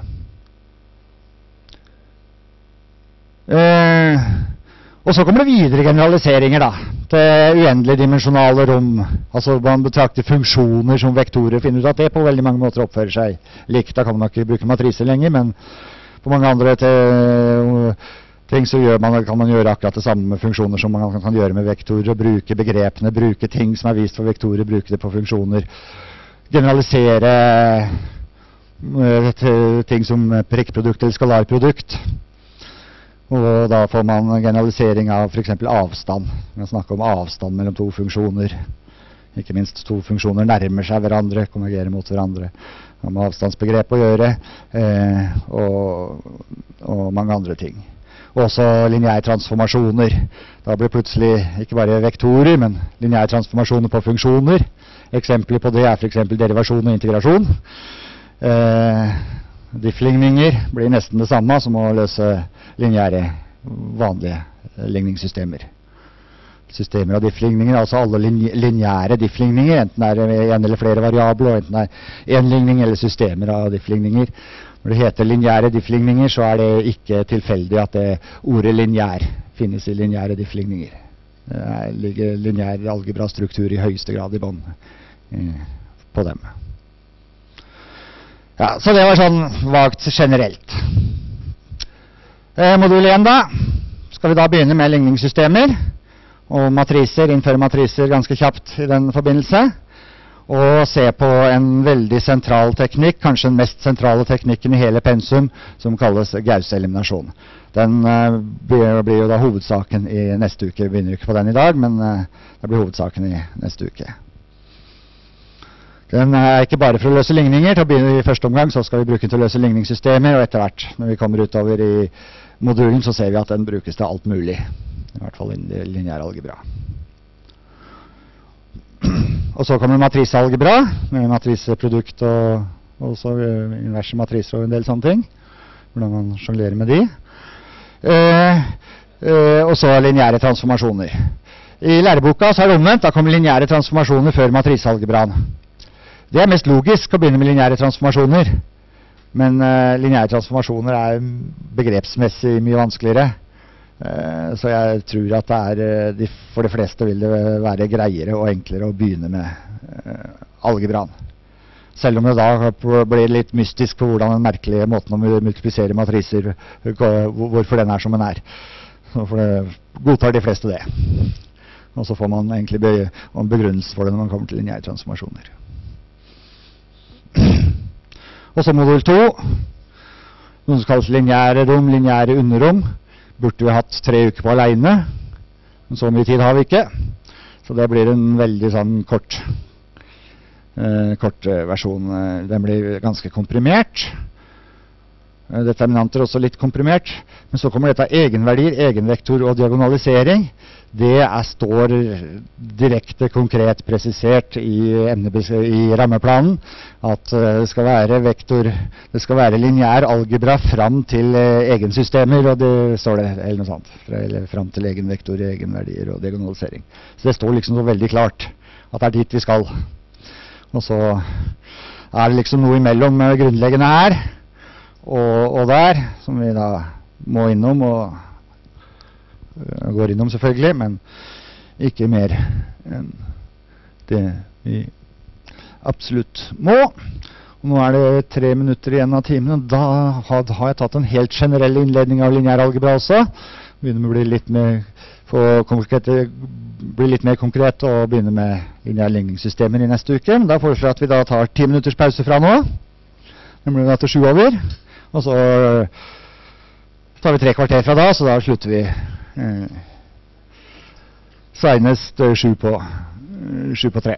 Og så kommer det videre generaliseringer da, til uendelig dimensjonale rom. Altså man betrakter funksjoner som vektorer, finner ut at det på veldig mange måter oppfører seg likt. Da kan man ikke bruke matriser lenger, men på mange andre ting så kan man gjøre akkurat det samme med funksjoner som man kan gjøre med vektorer. Bruke begrepene, bruke ting som vist for vektorer, bruke det på funksjoner. Generalisere ting som prikkprodukt eller skalarprodukt. Og da får man generalisering av for eksempel avstand. Vi snakker om avstand mellom 2 funksjoner. Ikke minst 2 funksjoner nærmer seg hverandre, konvergerer mot hverandre. Det har med avstandsbegrep å gjøre, og mange andre ting. Og også lineære transformasjoner. Da blir plutselig ikke bare vektorer, men lineære transformasjoner på funksjoner. Eksempler på det er for eksempel derivasjon og integrasjon. Diffligninger blir nesten det samme som å løse lineære, vanlige ligningssystemer. Systemer av diffligninger, altså alle lineære diffligninger, enten er det en eller flere variabler, og enten er en ligning eller systemer av diffligninger. Når det heter lineære diffligninger, så er det ikke tilfeldig at det ordet lineær finnes i lineære diffligninger. Det ligger lineær algebrastruktur i høyeste grad i bånd på dem. Ja, så det var sånn vagt generelt. Modul 1 da, skal vi da begynne med ligningssystemer og matriser, innføre matriser ganske kjapt i den forbindelse, og se på en veldig sentral teknikk, kanskje den mest sentrale teknikken i hele pensum, som kalles Gauss-eliminasjon. Den blir jo da hovedsaken i neste uke. Vi begynner ikke på den i dag, men det blir hovedsaken i neste uke. Den er ikke bare for å løse ligninger. Til å begynne i første omgang så skal vi bruke den til å løse ligningssystemer, og etter hvert når vi kommer utover i modulen så ser vi at den brukes til alt mulig. I hvert fall i lineær algebra. Og så kommer matrisealgebra, med matriseprodukt og også inverse matriser og en del sånne ting. Hvordan man jonglerer med de. Og så lineære transformasjoner. I læreboka så er det omvendt, da kommer lineære transformasjoner før matrisealgebraen. Det er mest logisk å begynne med lineære transformasjoner. Men lineære transformasjoner er begrepsmessig mye vanskeligere. Så jeg tror at for de fleste vil det være greiere og enklere å begynne med algebraen. Selv om det da blir litt mystisk på hvordan den merkelige måten å multiplisere matriser, hvorfor den er som den er. For det godtar de fleste det. Og så får man egentlig en begrunnelse for det når man kommer til lineære transformasjoner. Og så modul 2, noe som kalles lineære rom, lineære underrom. Burde vi hatt 3 uker på alene, men så mye tid har vi ikke. Så det blir en veldig sånn kort versjon. Den blir ganske komprimert. Determinanter også litt komprimert. Men så kommer dette egenverdier, egenvektor og diagonalisering. Det står direkte konkret presisert i rammeplanen at det skal være vektor, det skal være lineær algebra fram til egensystemer, og det står det, eller noe sånt, eller fram til egenvektor, egenverdier og diagonalisering. Så det står liksom så veldig klart at det er dit vi skal. Og så er det liksom noe imellom grunnleggende her og der, som vi da må innom og går innom selvfølgelig, men ikke mer enn det vi absolutt må. Og nå er det 3 minutter igjen av timen, og da har jeg tatt en helt generell innledning av lineær algebra også. Begynner med å bli litt mer konkret og begynne med lineære ligningssystemer i neste uke. Men da foreslår jeg at vi da tar 10 minutters pause fra nå. Nemlig da til 7 over. Og så tar vi 3 kvarter fra da, så da slutter vi senest 7 på 3.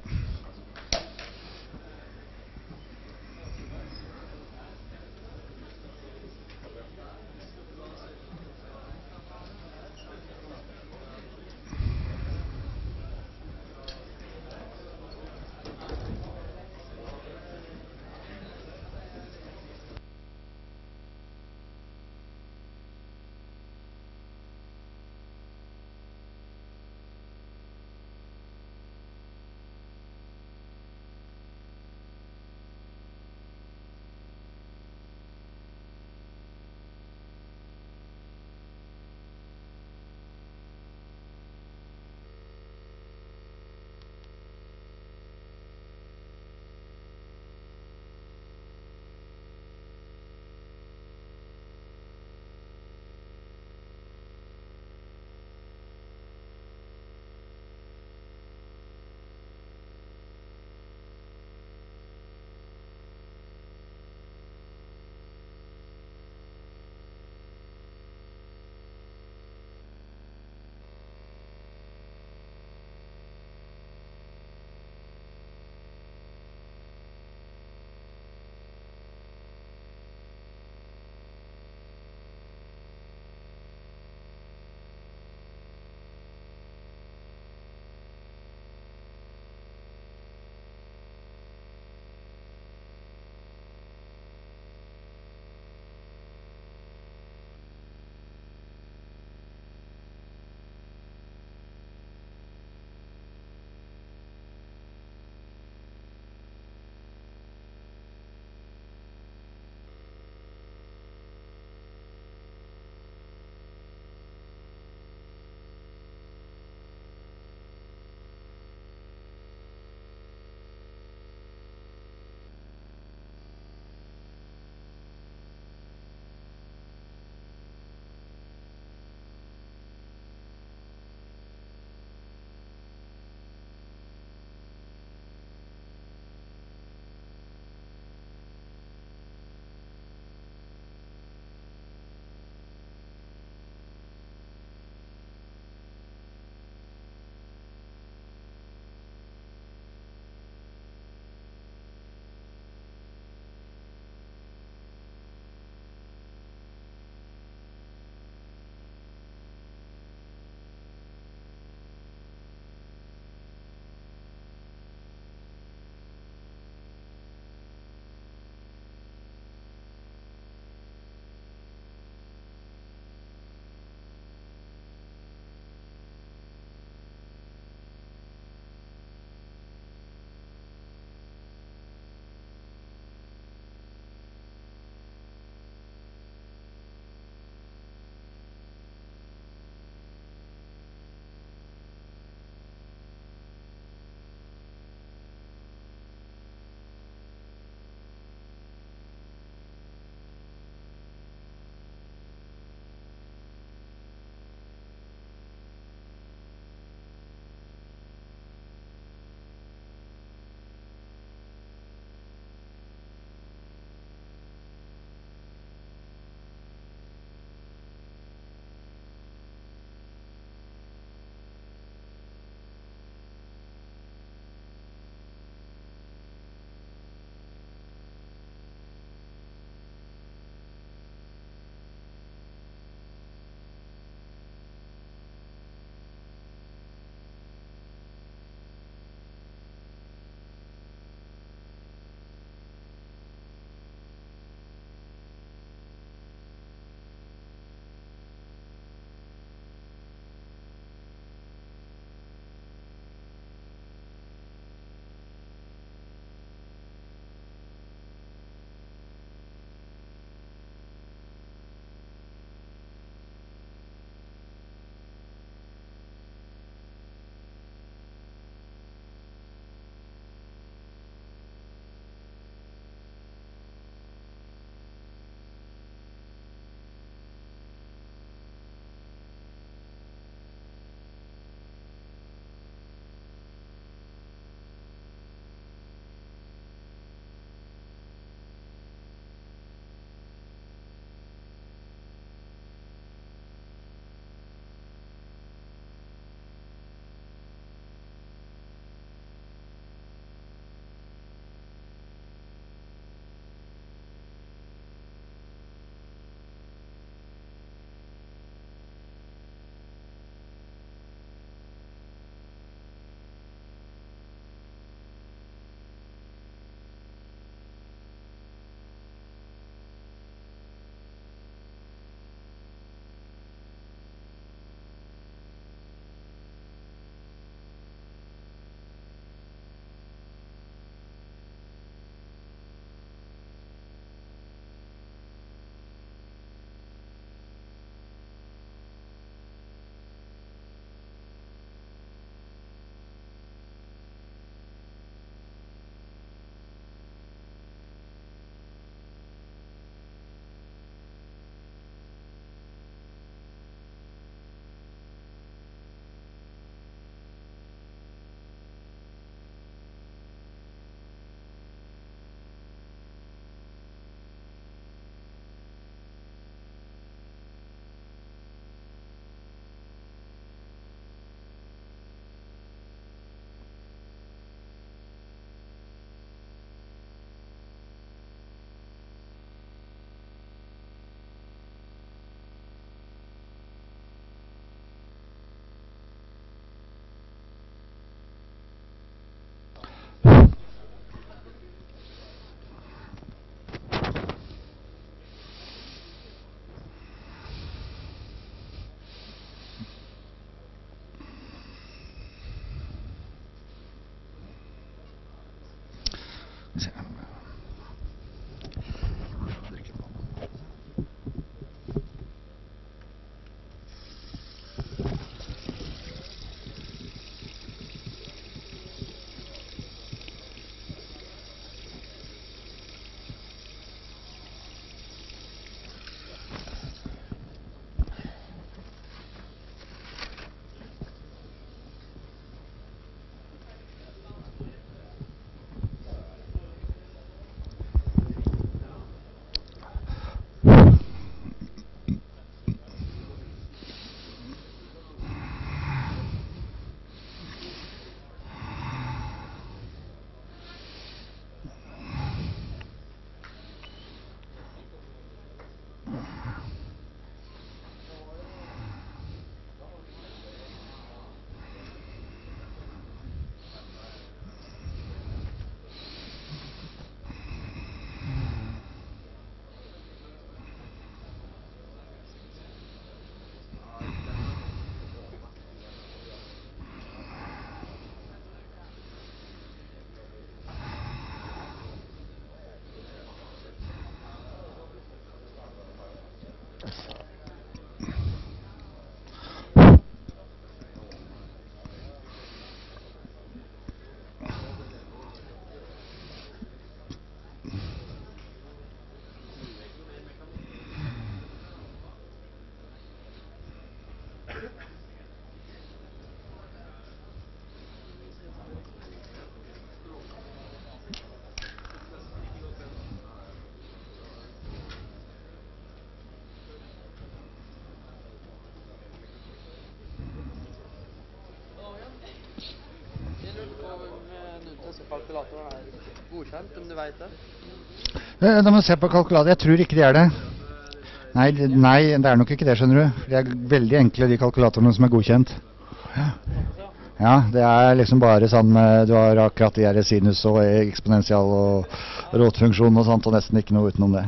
Da må vi se på kalkulatoren. Jeg tror ikke de er det. Nei, det er nok ikke det, skjønner du. De er veldig enkle, de kalkulatorene som er godkjent. Ja, det er liksom bare sånn, du har akkurat de her sinus og eksponential og rotfunksjon og sånt, og nesten ikke noe utenom det.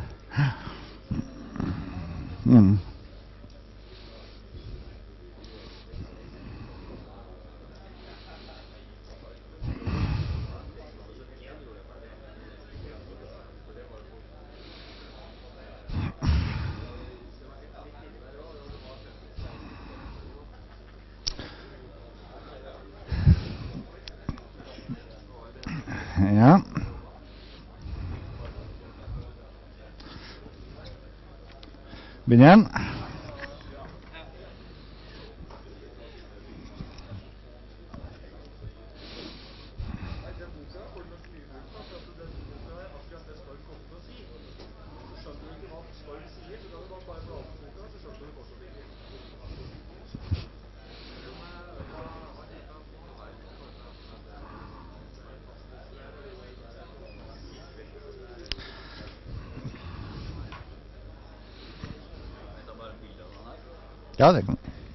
Ja. Begynn igjen. Ja, det kan.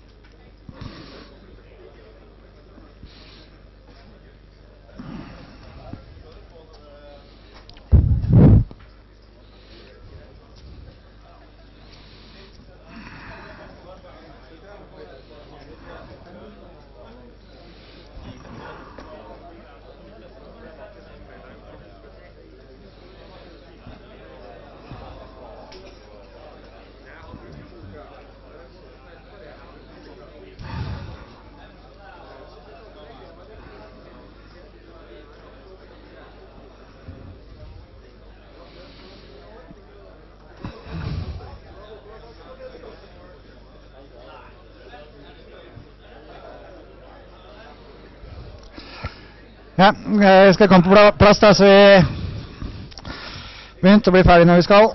Ja, jeg skal komme på plass da, så vi begynte å bli ferdig når vi skal.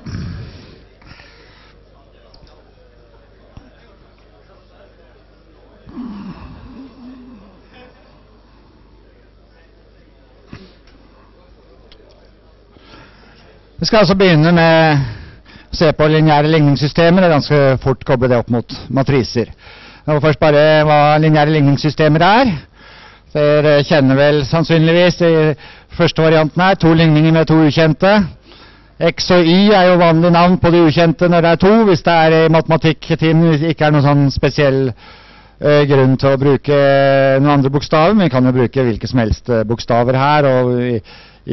Vi skal altså begynne med å se på lineære ligningssystemer, det er ganske fort koble det opp mot matriser. Jeg må først bare hva lineære ligningssystemer er. Dere kjenner vel sannsynligvis i første varianten her, to ligninger med to ukjente. X og Y er jo vanlig navn på de ukjente når det er to, hvis det er i matematikktimen ikke er noen sånn spesiell grunn til å bruke noen andre bokstaver, men vi kan jo bruke hvilke som helst bokstaver her, og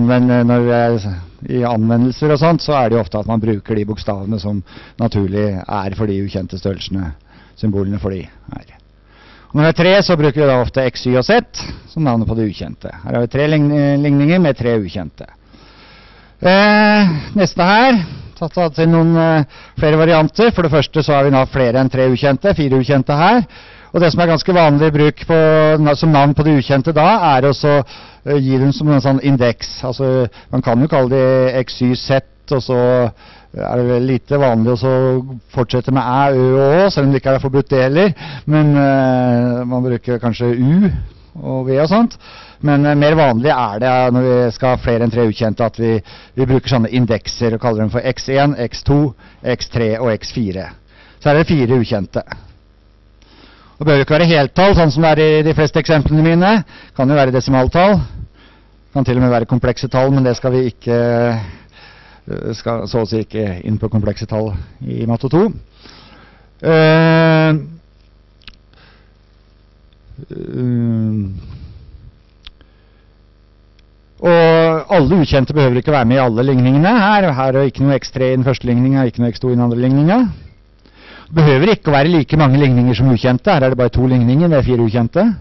i anvendelser og sånt, så er det jo ofte at man bruker de bokstavene som naturlig er for de ukjente størrelsene, symbolene for de her. Og når det er tre, så bruker vi da ofte X, Y og Z som navnet på det ukjente. Her har vi tre ligninger med tre ukjente. Neste her, tatt inn noen flere varianter. For det første så har vi nå flere enn tre ukjente, fire ukjente her. Og det som er ganske vanlig bruk som navn på det ukjente da, er også gi dem som en sånn indeks. Altså, man kan jo kalle det X, Y, Z, og så er det lite vanlig å fortsette med æ, ø og å, selv om det ikke er forbudt det heller. Men man bruker kanskje u og v og sånt. Men mer vanlig er det når vi skal ha flere enn tre ukjente at vi bruker sånne indekser og kaller dem for X1, X2, X3 og X4. Så er det fire ukjente. Det bør jo ikke være heltall, sånn som det er i de fleste eksemplene mine. Det kan jo være desimaltall. Det kan til og med være komplekse tall, men det skal vi ikke skal så å si ikke inn på komplekse tall i matte 2. Og alle ukjente behøver ikke være med i alle ligningene. Her er det ikke noe X3 i den første ligningen, ikke noe X2 i den andre ligningen. Det behøver ikke å være like mange ligninger som ukjente. Her er det bare to ligninger, det er fire ukjente.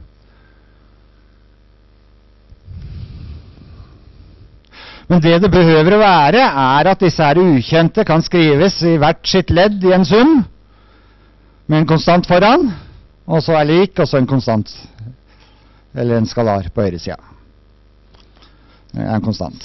Men det behøver å være er at disse her ukjente kan skrives i hvert sitt ledd i en sum, med en konstant foran, og så er lik, og så en konstant, eller en skalar på høyre siden. Det er en konstant.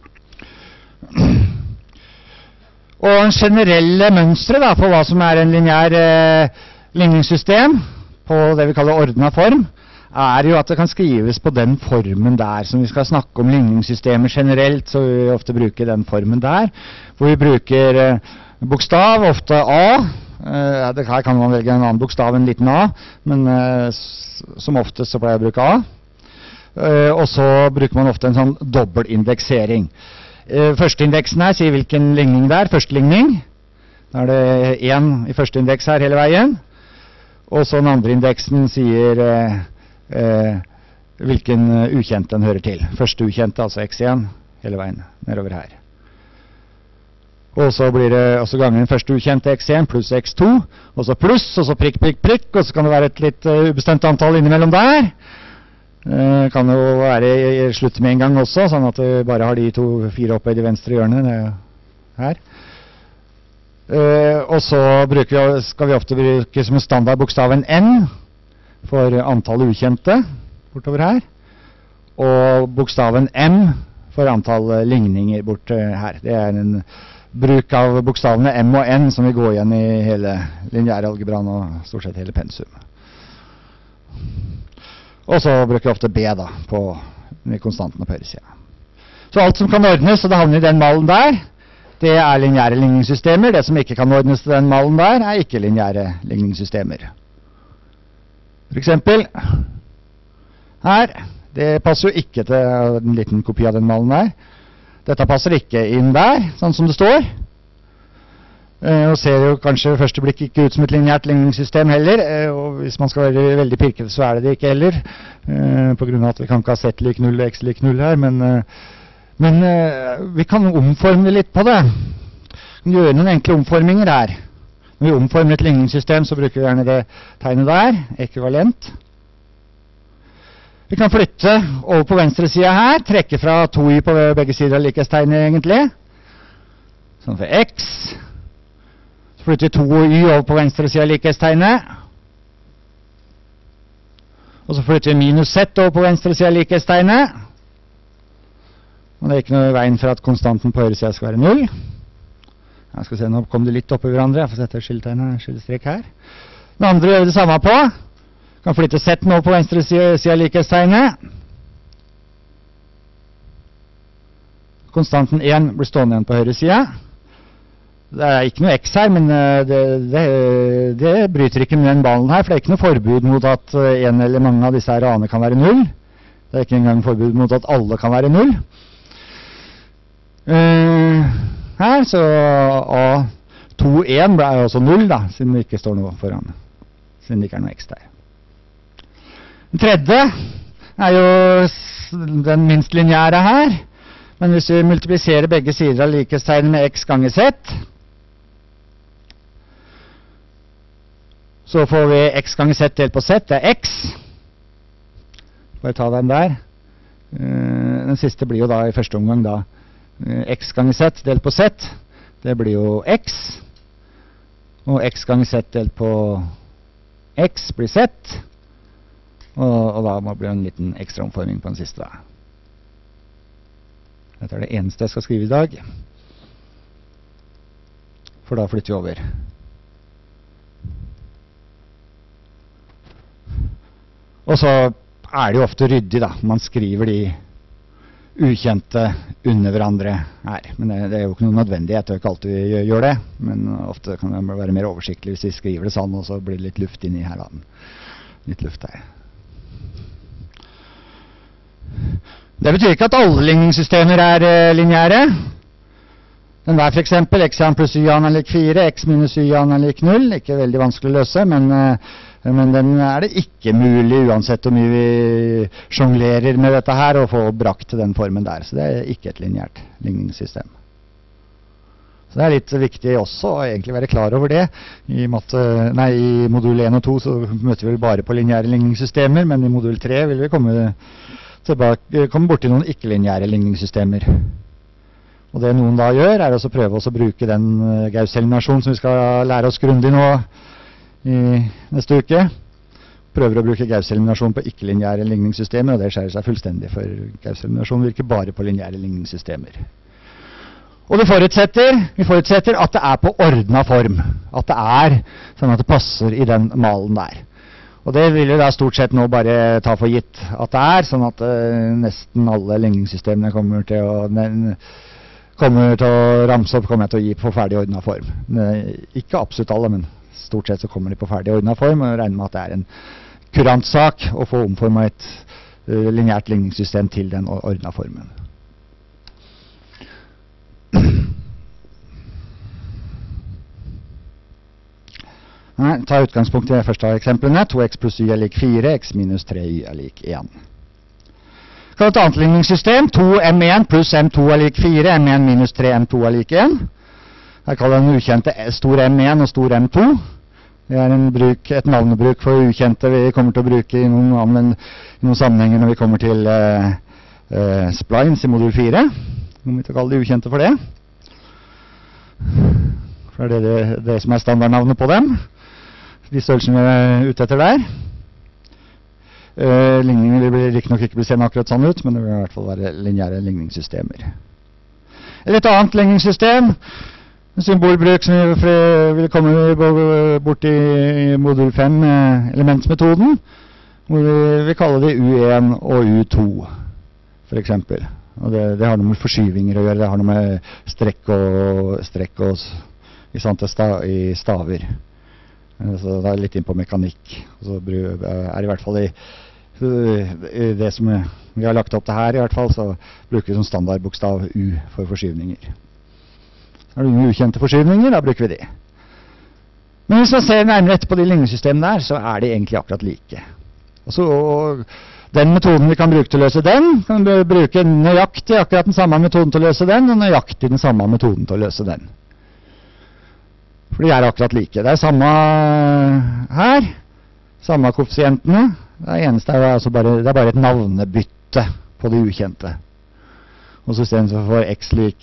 Og en generelle mønstre da, for hva som er en lineær ligningssystem, på det vi kaller ordnet form, er jo at det kan skrives på den formen der. Som vi skal snakke om ligningssystemer generelt, så vil vi ofte bruke den formen der. Hvor vi bruker bokstav, ofte A. Her kan man velge en annen bokstav, en liten A, men som oftest så pleier jeg å bruke A. Og så bruker man ofte en sånn dobbeltindeksering. Første indeksen her sier hvilken ligning det er, første ligning. Da er det 1 i første indeks her hele veien. Og så den andre indeksen sier hvilken ukjent den hører til. Første ukjente, altså x1, hele veien nedover her. Og så blir det også gangen første ukjente x1 pluss x2, og så pluss, og så prikk, prikk, prikk, og så kan det være et litt ubestemt antall innimellom der. Kan jo være i slutt med en gang også, sånn at vi bare har de 4 oppe i de venstre hjørnene her. Og så skal vi ofte bruke som standard bokstaven N for antall ukjente bortover her, og bokstaven M for antall ligninger bort her. Det er en bruk av bokstavene M og N som vil gå igjen i hele lineæralgebraen og stort sett hele pensum. Og så bruker vi ofte B da, på konstantene på høyre siden. Så alt som kan ordnes, og det havner i den malen der, det er lineære ligningssystemer. Det som ikke kan ordnes til den malen der, er ikke lineære ligningssystemer. For eksempel, her, det passer jo ikke til en liten kopi av den malen der. Dette passer ikke inn der, sånn som det står. Og ser jo kanskje ved første blikk ikke ut som et lineært ligningssystem heller, og hvis man skal være veldig pirkete så er det ikke heller, på grunn av at vi kan ikke ha z lik 0 og x lik 0 her, men vi kan omforme litt på det. Vi kan gjøre noen enkle omforminger her. Når vi omformer et ligningssystem så bruker vi gjerne det tegnet der, ekvivalent. Vi kan flytte over på venstre siden her, trekke fra 2y på begge sider av likhetstegnet egentlig. Sånn for x. Så flytter 2y over på venstre siden av likhetstegnet. Og så flytter vi minus z over på venstre siden av likhetstegnet. Og det er ikke noe i veien for at konstanten på høyre siden skal være 0. Jeg skal se, nå kom det litt opp i hverandre. Jeg får sette skillestrek her. Den andre gjør det samme på. Kan flytte z over på venstre siden av likhetstegnet. Konstanten 1 blir stående igjen på høyre siden. Det er ikke noe x her, men det bryter ikke med den ballen her, for det er ikke noe forbud mot at en eller mange av disse rane kan være 0. Det er ikke engang forbud mot at alle kan være 0. Her, så A2,1 ble også 0 da, siden det ikke står noe foran, siden det ikke er noe x der. Den tredje er jo den minst lineære her, men hvis vi multipliserer begge sider av likhetstegnet med x ganger z, så får vi x ganger z delt på z, det er x. Bare ta den der. Den siste blir jo da i første omgang da x ganger z delt på z, det blir jo x. Og x ganger z delt på x blir z. Og da må det bli en liten ekstra omforming på den siste da. Dette er det eneste jeg skal skrive i dag. For da flytter vi over. Og så er det jo ofte ryddig da. Man skriver de ukjente under hverandre her. Men det er jo ikke noe nødvendighet. Det er ikke alltid vi gjør det. Men ofte kan det være mer oversiktlig hvis vi skriver det sånn, og så blir det litt luft inni her da. Litt luft her. Det betyr ikke at alle ligningssystemer er lineære. Den der for eksempel, x1 pluss y-an er lik 4, x minus y-an er lik 0. Ikke veldig vanskelig å løse, men den er det ikke mulig, uansett hvor mye vi jonglerer med dette her, å få brakt til den formen der. Så det er ikke et lineært ligningssystem. Så det er litt viktig også å egentlig være klar over det. I modul 1 og 2 så møter vi vel bare på lineære ligningssystemer, men i modul 3 vil vi komme bort til noen ikke-lineære ligningssystemer. Og det noen da gjør, er å prøve å bruke den Gauss-eliminasjonen som vi skal lære oss grundig nå i neste uke. Prøver å bruke Gauss-eliminasjon på ikke-lineære ligningssystemer, og det skjærer seg fullstendig, for Gauss-eliminasjon virker bare på lineære ligningssystemer. Og vi forutsetter at det er på ordnet form. At det er sånn at det passer i den malen der. Og det vil jo da stort sett nå bare ta for gitt at det er, sånn at nesten alle ligningssystemene kommer til å ramse opp, kommer jeg til å gi på ferdig ordnet form. Ikke absolutt alle, men stort sett så kommer de på ferdig ordnet form, og regner med at det er en kurant sak å få omformet et lineært ligningssystem til den ordnet formen. Ta utgangspunkt i det første av eksemplene. 2x pluss y er lik 4, x minus 3y er lik 1. Kan et annet ligningssystem. 2m1 pluss m2 er lik 4, m1 minus 3, m2 er lik 1. Her kaller den ukjente stor M1 og stor M2. Det er et navnebruk for ukjente vi kommer til å bruke i noen sammenhenger når vi kommer til splines i modul 4. Kommer vi til å kalle de ukjente for det. For det er det som er standardnavnet på dem. De størrelsene vi er ute etter der. Ligningen vil riktignok ikke bli seende akkurat sånn ut, men det vil i hvert fall være lineære ligningssystemer. Et annet ligningssystem, en symbolbruk som vi vil komme bort i modul 5, elementsmetoden, hvor vi kaller det U1 og U2, for eksempel. Og det har noe med forskyvinger å gjøre, det har noe med strekk og i staver. Så det er litt inn på mekanikk. Så er i hvert fall i det som vi har lagt opp til her, i hvert fall, så bruker vi som standardbokstav U for forskyvninger. Er det noen ukjente forskyvninger, da bruker vi de. Men hvis man ser nærmere etter på de ligningssystemene der, så er de egentlig akkurat like. Og den metoden vi kan bruke til å løse den, kan vi bruke nøyaktig akkurat den samme metoden til å løse den, og nøyaktig den samme metoden til å løse den. For de er akkurat like. Det er samme her, samme koeffisientene. Det eneste er altså bare et navnebytte på de ukjente. Og så i stedet for x lik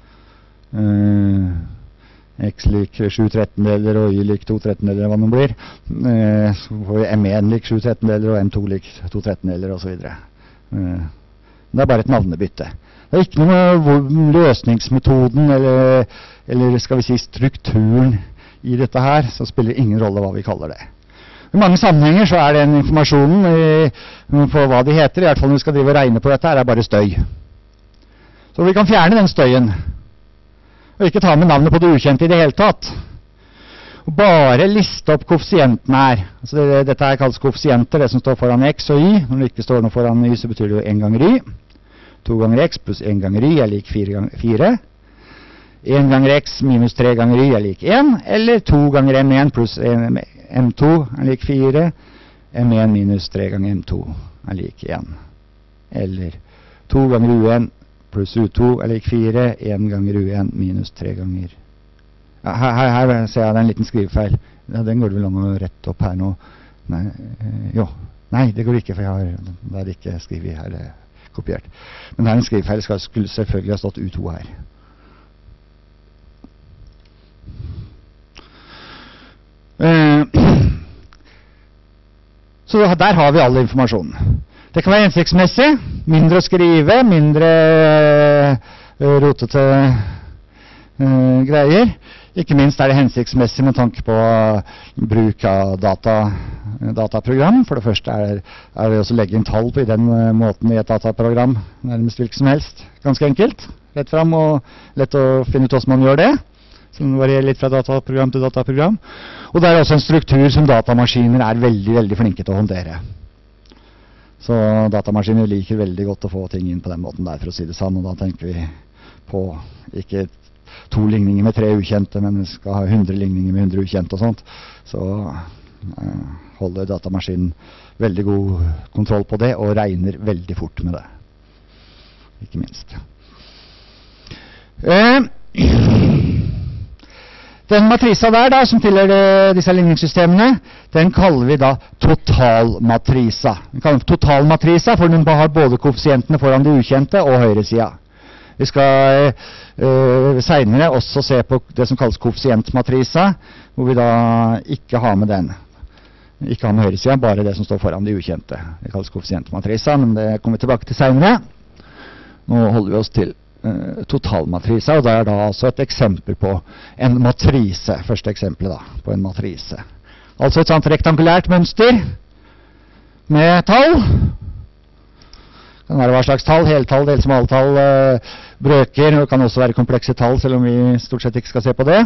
7/13 og y lik 2/13, hva det blir, så får vi m1 lik 7/13 og m2 lik 2/13 og så videre. Det er bare et navnebytte. Det er ikke noe med løsningsmetoden eller skal vi si strukturen i dette her, så spiller ingen rolle hva vi kaller det. I mange sammenhenger så er den informasjonen på hva de heter, i hvert fall når vi skal drive og regne på dette, er bare støy. Så vi kan fjerne den støyen, og ikke ta med navnet på det ukjente i det hele tatt. Og bare liste opp koeffisientene her. Altså dette her kalles koeffisienter, det som står foran x og y. Når det ikke står noe foran y, så betyr det jo 1 ganger y. 2 ganger x pluss 1 ganger y er lik 4 ganger 4. 1 ganger x minus 3 ganger y er lik 1. Eller 2 ganger m1 pluss m2 er lik 4. m1 minus 3 ganger m2 er lik 1. Eller 2 ganger u1 pluss u2 er lik 4. 1 ganger u1 minus 3 ganger. Ja, her ser jeg det er en liten skrivefeil. Ja, den går det vel an å rette opp her nå. Nei, Nei, det går ikke, for det er ikke skrevet her. Kopiert. Men her er en skrivefeil, skulle selvfølgelig ha stått U2 her. Så der har vi all informasjonen. Det kan være hensiktsmessig, mindre å skrive, mindre rotete greier. Ikke minst er det hensiktsmessig med tanke på bruk av dataprogram. For det første er det også å legge inn tall på i den måten i et dataprogram, nærmest hvilket som helst. Ganske enkelt, rett frem og lett å finne ut hvordan man gjør det. Så det varierer litt fra dataprogram til dataprogram. Og det er også en struktur som datamaskiner er veldig, veldig flinke til å håndtere. Så datamaskiner liker veldig godt å få ting inn på den måten der, for å si det sånn. Og da tenker vi på ikke 2 ligninger med 3 ukjente, men vi skal ha 100 ligninger med 100 ukjente og sånt. Så holder datamaskinen veldig god kontroll på det, og regner veldig fort med det. Ikke minst. Den matrisa der da, som tilhører disse ligningssystemene, den kaller vi da totalmatrisa. Vi kaller den totalmatrisa, for den har både koeffisientene foran de ukjente og høyresida. Vi skal senere også se på det som kalles koeffisientmatrisa, hvor vi da ikke har med den. Ikke har med høyresida, bare det som står foran de ukjente. Det kalles koeffisientmatrisa, men det kommer vi tilbake til senere. Nå holder vi oss til totalmatrisa, og det er da altså et eksempel på en matrise. Første eksempelet da, på en matrise. Altså et sånt rektangulært mønster med tall. Det kan være hva slags tall, heltall, delsmaltall, brøker, det kan også være komplekse tall, selv om vi stort sett ikke skal se på det.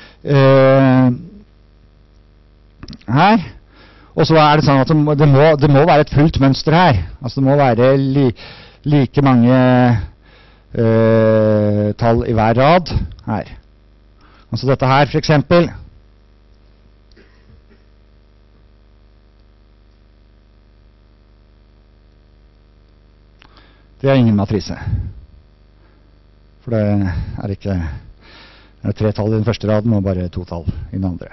Her. Og så er det sånn at det må være et fullt mønster her. Altså det må være like mange tall i hver rad her. Altså dette her for eksempel. Det er ingen matrise. For det er ikke det er 3 tall i den første raden og bare 2 tall i den andre.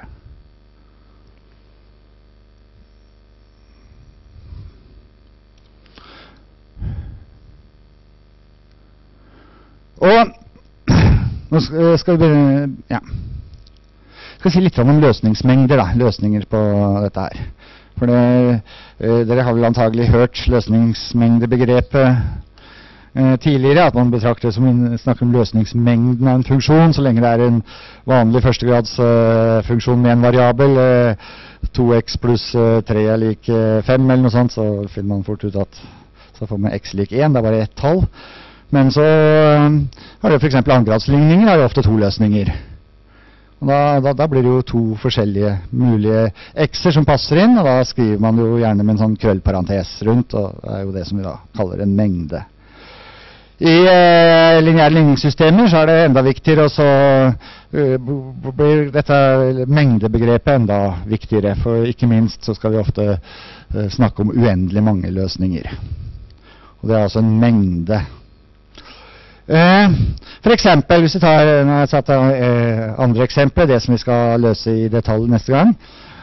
Og nå skal vi begynne, ja. Skal si litt om løsningsmengder da, løsninger på dette her. For dere har vel antagelig hørt løsningsmengdebegrepet tidligere, at man betrakter det som snakker om løsningsmengden av en funksjon, så lenge det er en vanlig førstegradsfunksjon med en variabel, 2x pluss 3 er lik 5 eller noe sånt, så finner man fort ut at så får man x lik 1, det er bare ett tall. Men så har det for eksempel andregradsligninger, har jo ofte 2 løsninger. Og da blir det jo 2 forskjellige mulige x-er som passer inn, og da skriver man jo gjerne med en sånn krøllparentes rundt, og det er jo det som vi da kaller en mengde. I lineære ligningssystemer så er det enda viktigere, og så blir dette mengdebegrepet enda viktigere, for ikke minst så skal vi ofte snakke om uendelig mange løsninger. Og det er altså en mengde. For eksempel, hvis vi tar andre eksempler, det som vi skal løse i detalj neste gang.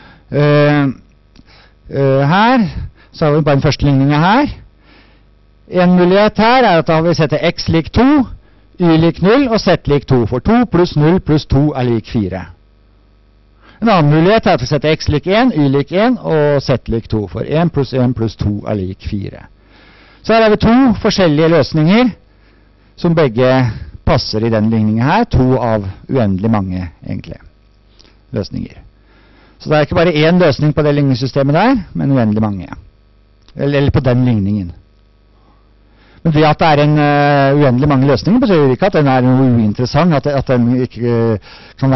Her, så har vi bare den første ligningen her. En mulighet her er at da vi setter x lik 2, y lik 0 og z lik 2, for 2 pluss 0 pluss 2 er lik 4. En annen mulighet er at vi setter x lik 1, y lik 1 og z lik 2, for 1 pluss 2 er lik 4. Så her har vi 2 forskjellige løsninger, som begge passer i den ligningen her, 2 av uendelig mange, egentlig, løsninger. Så det er ikke bare én løsning på det ligningssystemet der, men uendelig mange. Eller på den ligningen. Men det at det er en uendelig mange løsninger, betyr ikke at den er noe uinteressant, at den ikke kan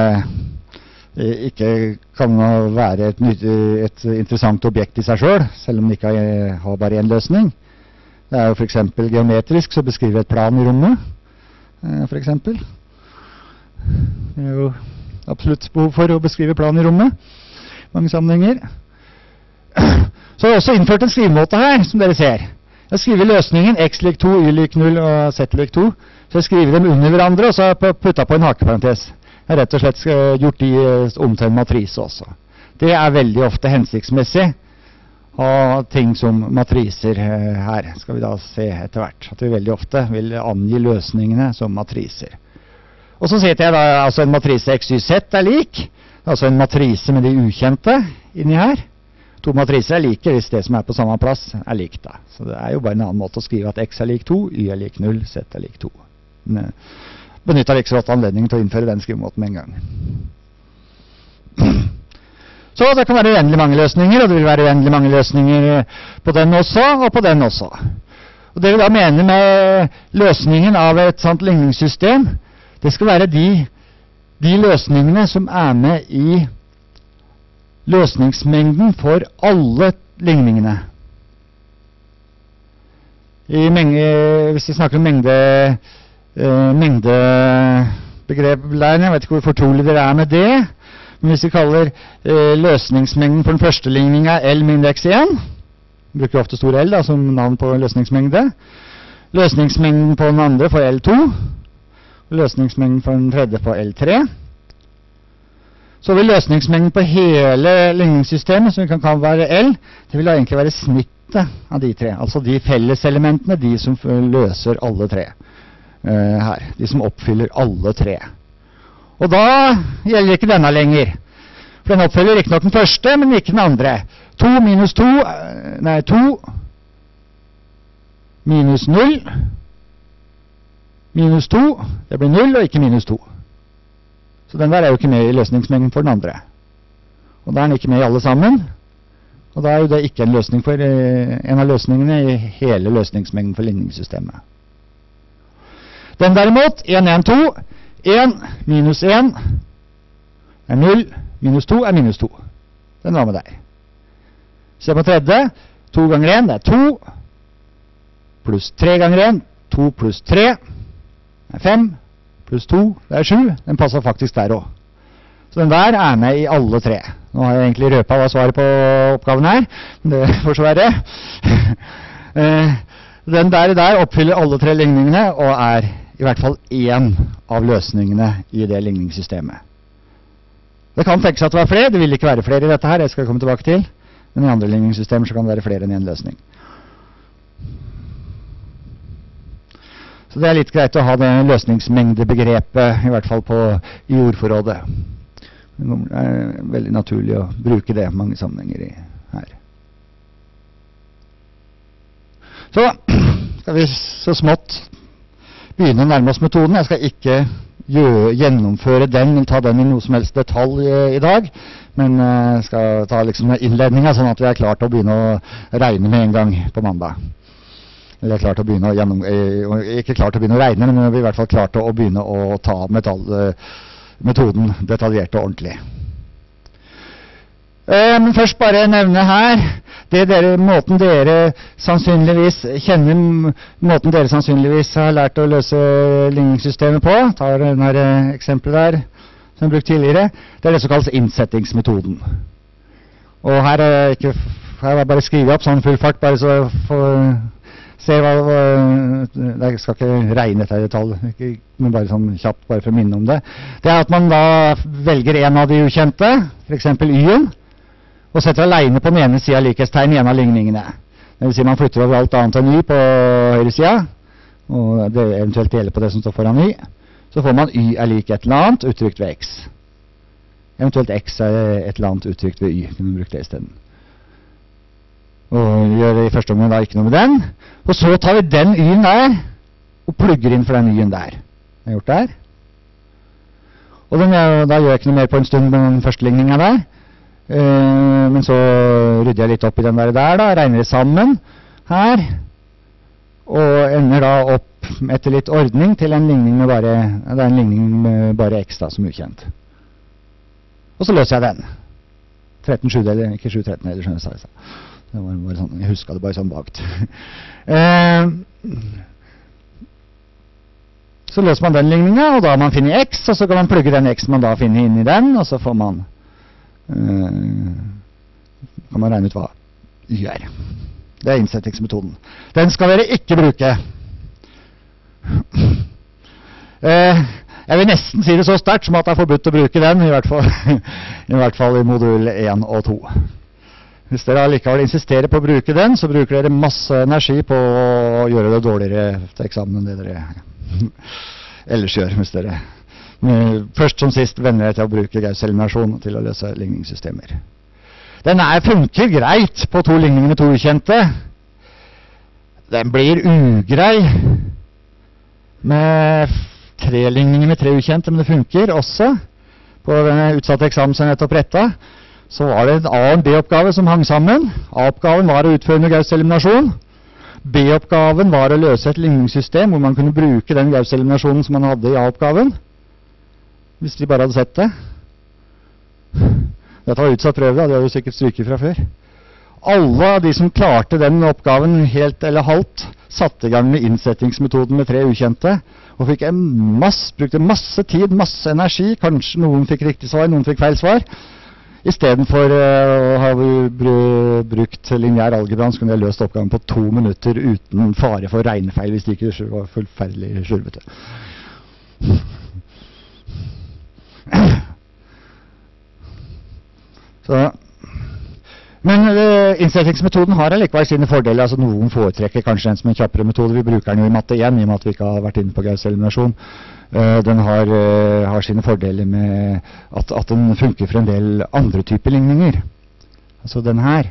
være et interessant objekt i seg selv, selv om den ikke har bare en løsning. Det er jo for eksempel geometrisk, så beskriver et plan i rommet, for eksempel. Det er jo absolutt behov for å beskrive plan i rommet, mange sammenhenger. Så har jeg også innført en skrivemåte her, som dere ser. Jeg skriver løsningen x lik 2, y lik 0 og z lik 2. Så jeg skriver dem under hverandre, og så har jeg puttet på en hakeparentes. Jeg har rett og slett gjort de om til en matrise også. Det er veldig ofte hensiktsmessig og ting som matriser her, skal vi da se etter hvert. At vi veldig ofte vil angi løsningene som matriser. Og så setter jeg da altså en matrise x, y, z er lik, altså en matrise med de ukjente inni her. 2 matriser er like hvis det som er på samme plass er likt da. Så det er jo bare en annen måte å skrive at x er lik 2, y er lik 0, z er lik 2. Men benytter ikke så godt anledningen til å innføre den skrivemåten med en gang. Så det kan være uendelig mange løsninger, og det vil være uendelig mange løsninger på den også, og på den også. Og det vi da mener med løsningen av et sånt ligningssystem, det skal være de løsningene som er med i løsningsmengden for alle ligningene. Hvis vi snakker om mengdebegreplæren, jeg vet ikke hvor fortrolig dere er med det, men hvis vi kaller løsningsmengden for den første ligningen L mindre x1, vi bruker ofte stor L da, som navn på løsningsmengde, løsningsmengden på den andre for L2, løsningsmengden for den tredje for L3, så vil løsningsmengden på hele ligningssystemet, som vi kan kalle være L, det vil da egentlig være snittet av de tre, altså de felleselementene, de som løser alle tre her, de som oppfyller alle tre. Og da gjelder ikke denne lenger, for den oppfyller ikke nok den første, men ikke den andre. 2 minus 2 minus 0 minus 2, det blir 0 og ikke minus 2. Så den der er jo ikke med i løsningsmengden for den andre. Og da er den ikke med i alle sammen. Og da er jo det ikke en løsning for en av løsningene i hele løsningsmengden for ligningssystemet. Den derimot, 1, 1, 2. 1 minus 1 er 0, minus 2 er minus 2. Den var med der. Se på tredje. 2 ganger 1, det er 2. Pluss 3 ganger 1, 2 pluss 3 er 5. Pluss 2, det er 7. Den passer faktisk der også. Så den der er med i alle tre. Nå har jeg egentlig røpet hva svaret på oppgaven her, men det får så være. Den der oppfyller alle tre ligningene, og er i hvert fall én av løsningene i det ligningssystemet. Det kan tenkes at det var flere, det vil ikke være flere i dette her, jeg skal komme tilbake til. Men i andre ligningssystemer så kan det være flere enn en løsning. Så det er litt greit å ha det løsningsmengdebegrepet, i hvert fall i ordforrådet. Det er veldig naturlig å bruke det mange sammenhenger her. Så skal vi så smått begynne å nærme oss metoden. Jeg skal ikke gjennomføre den, ta den i noe som helst detalj i dag, men jeg skal ta liksom innledningen sånn at vi er klart til å begynne å regne med en gang på mandag. Eller klart til å begynne ikke klart til å begynne å regne, men vi er i hvert fall klart til å begynne å ta metoden detaljert og ordentlig. Men først bare nevne her, måten dere sannsynligvis kjenner, måten dere sannsynligvis har lært å løse ligningssystemet på, tar denne eksempelet der, som jeg brukte tidligere, det er det som kalles innsettingsmetoden. Og her har jeg bare skrevet opp sånn full fart, bare så se jeg skal ikke regne dette i detalj, men bare sånn kjapt bare for å minne om det. Det er at man da velger en av de ukjente, for eksempel y-en, og setter alene på den ene siden likhetstegn i en av ligningene. Det vil si man flytter over alt annet enn y på høyre siden, og det eventuelt deler på det som står foran y. Så får man y er lik et eller annet uttrykt ved x. Eventuelt x er et eller annet uttrykt ved y, kunne man bruke det i stedet. Og gjør i første omgang da ikke noe med den. Og så tar vi den y-en der, og plugger inn for den y-en der. Det har jeg gjort der. Og da gjør jeg ikke noe mer på en stund med den første ligningen der. Men så rydder jeg litt opp i den der da, regner det sammen her. Og ender da opp etter litt ordning til en ligning med bare, det er en ligning med bare x da, som ukjent. Og så løser jeg den. 13,7 eller ikke 7,13 eller skjønner jeg sa. Det var bare sånn, jeg husker det bare sånn bakt. Så løser man den ligningen, og da har man finnet x, og så kan man plugge den x man da finner inn i den, og så får man, kan man regne ut hva y er. Det er innsettingsmetoden. Den skal dere ikke bruke. Jeg vil nesten si det så sterkt som at det er forbudt å bruke den, i hvert fall i modul 1 og 2. Hvis dere allikevel insisterer på å bruke den, så bruker dere masse energi på å gjøre det dårligere til eksamen enn det dere ellers gjør. Hvis dere først som sist venner dere til å bruke Gauss-eliminasjon til å løse ligningssystemer. Den funker greit på to ligninger med to ukjente. Den blir ugrei med tre ligninger med tre ukjente, men det funker også. På den utsatte eksamen som jeg nettopp rettet, så var det en annen B-oppgave som hang sammen. A-oppgaven var å utføre med Gauss-eliminasjon. B-oppgaven var å løse et ligningssystem hvor man kunne bruke den Gauss-eliminasjonen som man hadde i A-oppgaven. Hvis de bare hadde sett det. Dette var utsatt prøve, de hadde jo sikkert stryket fra før. Alle de som klarte den oppgaven helt eller halvt, satte i gang med innsettingsmetoden med tre ukjente, og brukte masse tid, masse energi. Kanskje noen fikk riktig svar, noen fikk feil svar. I stedet for å ha brukt lineær algebra, så kunne jeg løst oppgaven på 2 minutter uten fare for regnefeil, hvis det ikke var forferdelig slurvete. Men innsettingsmetoden har allikevel sine fordeler. Altså noen foretrekker kanskje den som en kjappere metode. Vi bruker den jo i matte igjen, i og med at vi ikke har vært inne på Gauss-eliminasjon. Den har sine fordeler med at den funker for en del andre typer ligninger. Altså den her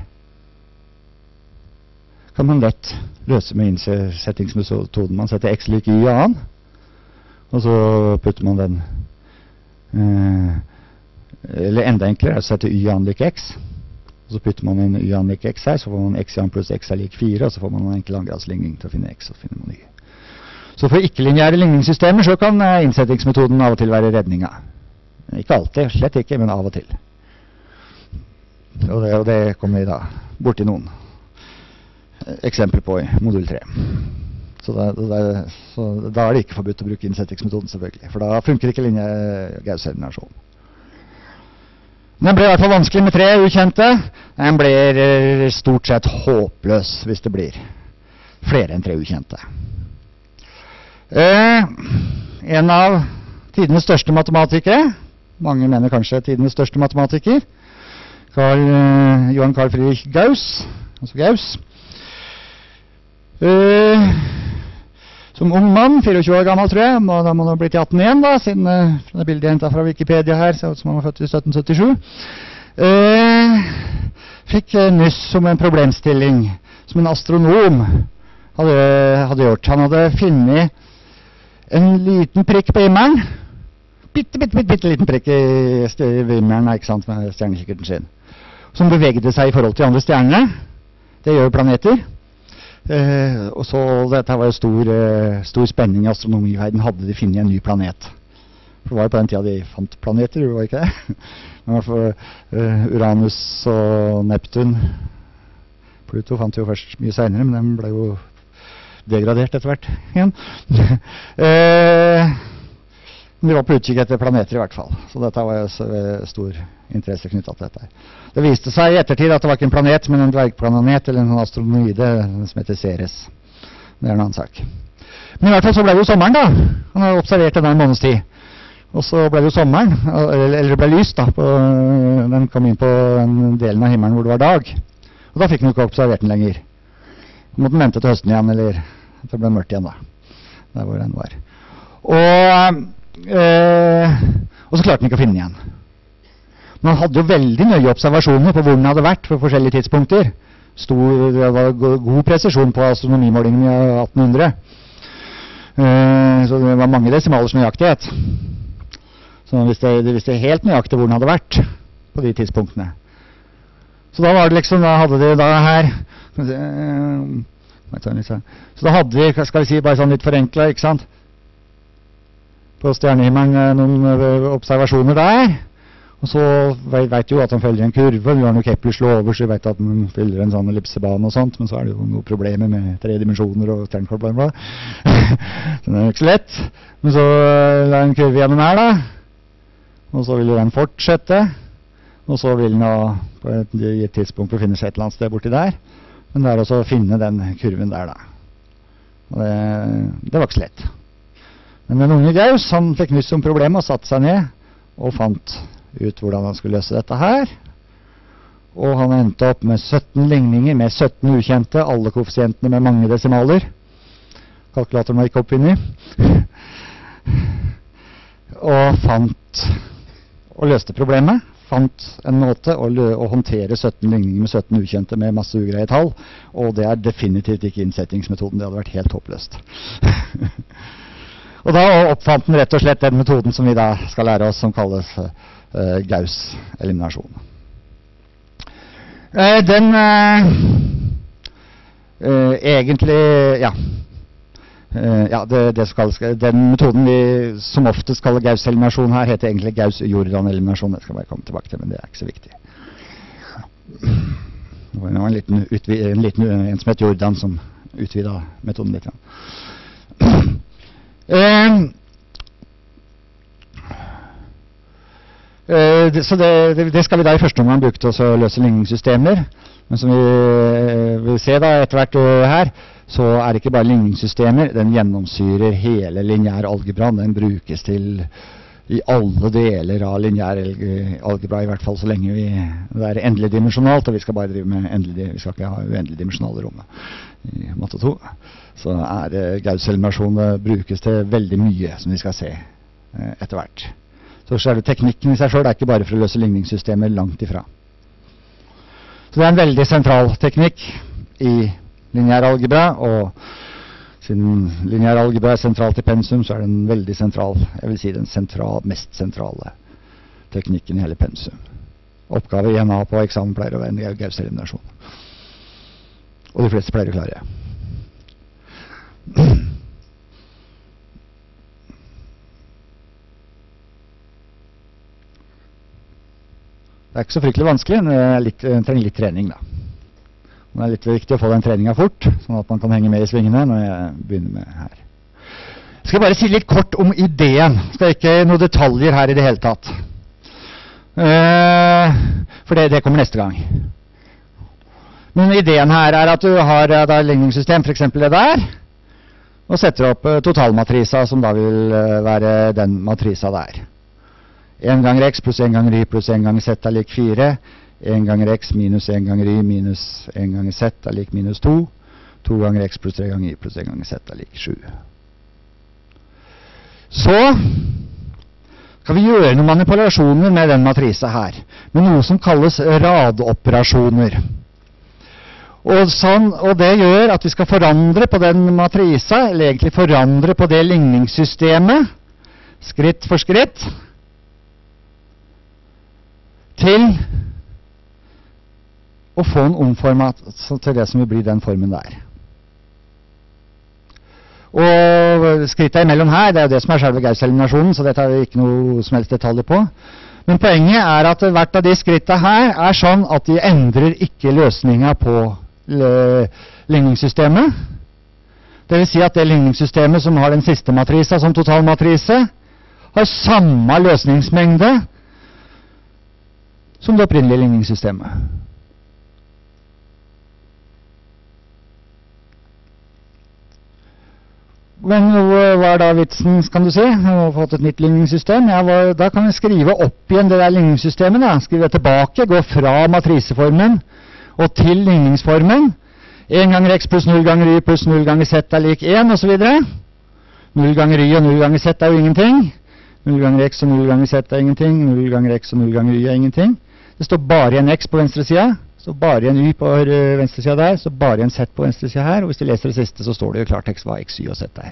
kan man lett løse med innsettingsmetoden. Man setter x lik y annen, og så putter man den eller enda enklere, er å sette y an lik x. Og så putter man en y an lik x her, så får man x an pluss x er lik 4, og så får man en enkel angradsligning til å finne x, og så finner man y. Så for ikke-lineære ligningssystemer så kan innsettingsmetoden av og til være redninga. Ikke alltid, slett ikke, men av og til. Og det kommer vi da borti noen eksempler på i modul 3. Så da er det ikke forbudt å bruke innsettingsmetoden selvfølgelig, for da funker ikke Gauss-eliminasjon. Den ble i hvert fall vanskelig med 3 ukjente. Den blir stort sett håpløs hvis det blir flere enn 3 ukjente. En av tidenes største matematikere, mange mener kanskje tidenes største matematiker, Johann Carl Friedrich Gauss, altså Gauss, som ung mann, 24 år gammel tror jeg, da må han ha blitt i 18 igjen da, siden det bildet jeg hentet fra Wikipedia her, ser ut som han var født i 1777, fikk nyss som en problemstilling som en astronom hadde gjort. Han hadde funnet en liten prikk på himmelen, bitte liten prikk i himmelen, ikke sant, med stjernekikkerten sin, som bevegde seg i forhold til andre stjernene. Det gjør planeter. Og så, dette var jo stor spenning i astronomiverdenen, hadde de funnet en ny planet. For det var jo på den tida de fant planeter, var ikke det? Men i hvert fall Uranus og Neptun. Pluto fant jo først mye senere, men den ble jo degradert etter hvert igjen. De var på utkikk etter planeter i hvert fall, så dette var jo stor interesse knyttet til dette. Det viste seg i ettertid at det var ikke en planet, men en dvergplanet eller en astronoide som heter Ceres. Det er en annen sak. Men i hvert fall så ble det jo sommeren da. Han har observert den en måneds tid. Og så ble det jo sommeren, eller det ble lyst da. Den kom inn på den delen av himmelen hvor det var dag. Og da fikk han jo ikke observert den lenger. Så måtte han vente til høsten igjen, eller det ble mørkt igjen da. Der hvor den var. Og så klarte han ikke å finne den igjen. Men han hadde jo veldig nøye observasjoner på hvor den hadde vært på forskjellige tidspunkter. Det var god presisjon på astronomimålingen i 1800. Så det var mange desimalers nøyaktighet. Så de visste helt nøyaktig hvor den hadde vært på de tidspunktene. Så da var det liksom, da hadde de da her, så da hadde de, skal vi si, bare sånn litt forenklet, ikke sant? På stjernehimmelen noen observasjoner der. Og så vet jo at han følger en kurve. Vi har noen Keplers lover, så vi vet at han følger en sånn ellipsebane og sånt, men så er det jo noen problemer med 3 dimensjoner og stjernekortblader. Så det er ikke så lett. Men så la en kurve gjennom her da, og så vil den fortsette, og så vil den på et tidspunkt befinne seg et eller annet sted borti der, men det er også å finne den kurven der da. Og det var ikke så lett. Men den unge Gauss, han fikk nyss om problemet og satte seg ned og fant ut hvordan han skulle løse dette her. Og han endte opp med 17 ligninger med 17 ukjente, alle koeffisientene med mange desimaler. Kalkulatoren var ikke oppfunnet. Og løste problemet. Fant en måte å håndtere 17 ligninger med 17 ukjente med masse ugreie tall. Og det er definitivt ikke innsettingsmetoden. Det hadde vært helt håpløst. Og da oppfant den rett og slett den metoden som vi da skal lære oss, som kalles Gauss-eliminasjon. Den egentlig, den metoden vi som oftest kaller Gauss-eliminasjon her, heter egentlig Gauss-Jordan-eliminasjon. Det skal jeg bare komme tilbake til, men det er ikke så viktig. Det var en som het Jordan som utvidet metoden litt. Så det skal vi da i første omgang bruke til å løse ligningssystemer. Men som vi vil se da etter hvert her, så er det ikke bare ligningssystemer. Den gjennomsyrer hele lineær algebra. Den brukes til i alle deler av lineær algebra, i hvert fall så lenge det er endelig dimensjonalt, og vi skal bare drive med vi skal ikke ha uendelig dimensjonale rommet i matte 2. Så Gauss-eliminasjon brukes til veldig mye som vi skal se etter hvert. Så selve teknikken i seg selv er ikke bare for å løse ligningssystemer langt ifra. Så det er en veldig sentral teknikk i lineær algebra, og siden lineær algebra er sentralt i pensum, så er den veldig sentral, jeg vil si den mest sentrale teknikken i hele pensum. Oppgave 1A på eksamen pleier å være en Gauss-eliminasjon. Og de fleste pleier å klare det. Det er ikke så fryktelig vanskelig, men det trenger litt trening da. Det er litt viktig å få den treningen fort, sånn at man kan henge med i svingene når jeg begynner med her. Jeg skal bare si litt kort om ideen. Det skal ikke noen detaljer her i det hele tatt. For det kommer neste gang. Men ideen her er at du har et ligningssystem, for eksempel det der, og setter opp totalmatrisa, som da vil være den matrisa der. 1 ganger x pluss 1 ganger y pluss 1 ganger z er lik 4. 1 ganger x minus 1 ganger y minus 1 ganger z er lik minus 2. 2 ganger x pluss 3 ganger y pluss 1 ganger z er lik 7. Så skal vi gjøre noen manipulasjoner med den matrisa her, med noe som kalles radoperasjoner. Og det gjør at vi skal forandre på den matrisa, eller egentlig forandre på det ligningssystemet, skritt for skritt, til å få en omformat til det som vil bli den formen der. Og skrittet imellom her, det er det som er selve Gauss-eliminasjonen, så dette er det ikke noe som helst detaljer på. Men poenget er at hvert av de skrittene her er sånn at de endrer ikke løsningen på ligningssystemet. Det vil si at det ligningssystemet som har den siste matrisa som totalmatrise, har samme løsningsmengde som det opprinnelige ligningssystemet. Men hva er da vitsen, kan du si? Vi har fått et nytt ligningssystem. Da kan vi skrive opp igjen det der ligningssystemet. Skrive det tilbake, gå fra matriseformen og til ligningsformen. 1 ganger x pluss 0 ganger y pluss 0 ganger z er lik 1, og så videre. 0 ganger y og 0 ganger z er jo ingenting. 0 ganger x og 0 ganger z er ingenting. 0 ganger x og 0 ganger y er ingenting. Det står bare igjen x på venstre sida. Så bare en y på venstre sida der, så bare en z på venstre sida her, og hvis du leser det siste, så står det jo klartekst hva x, y og z er.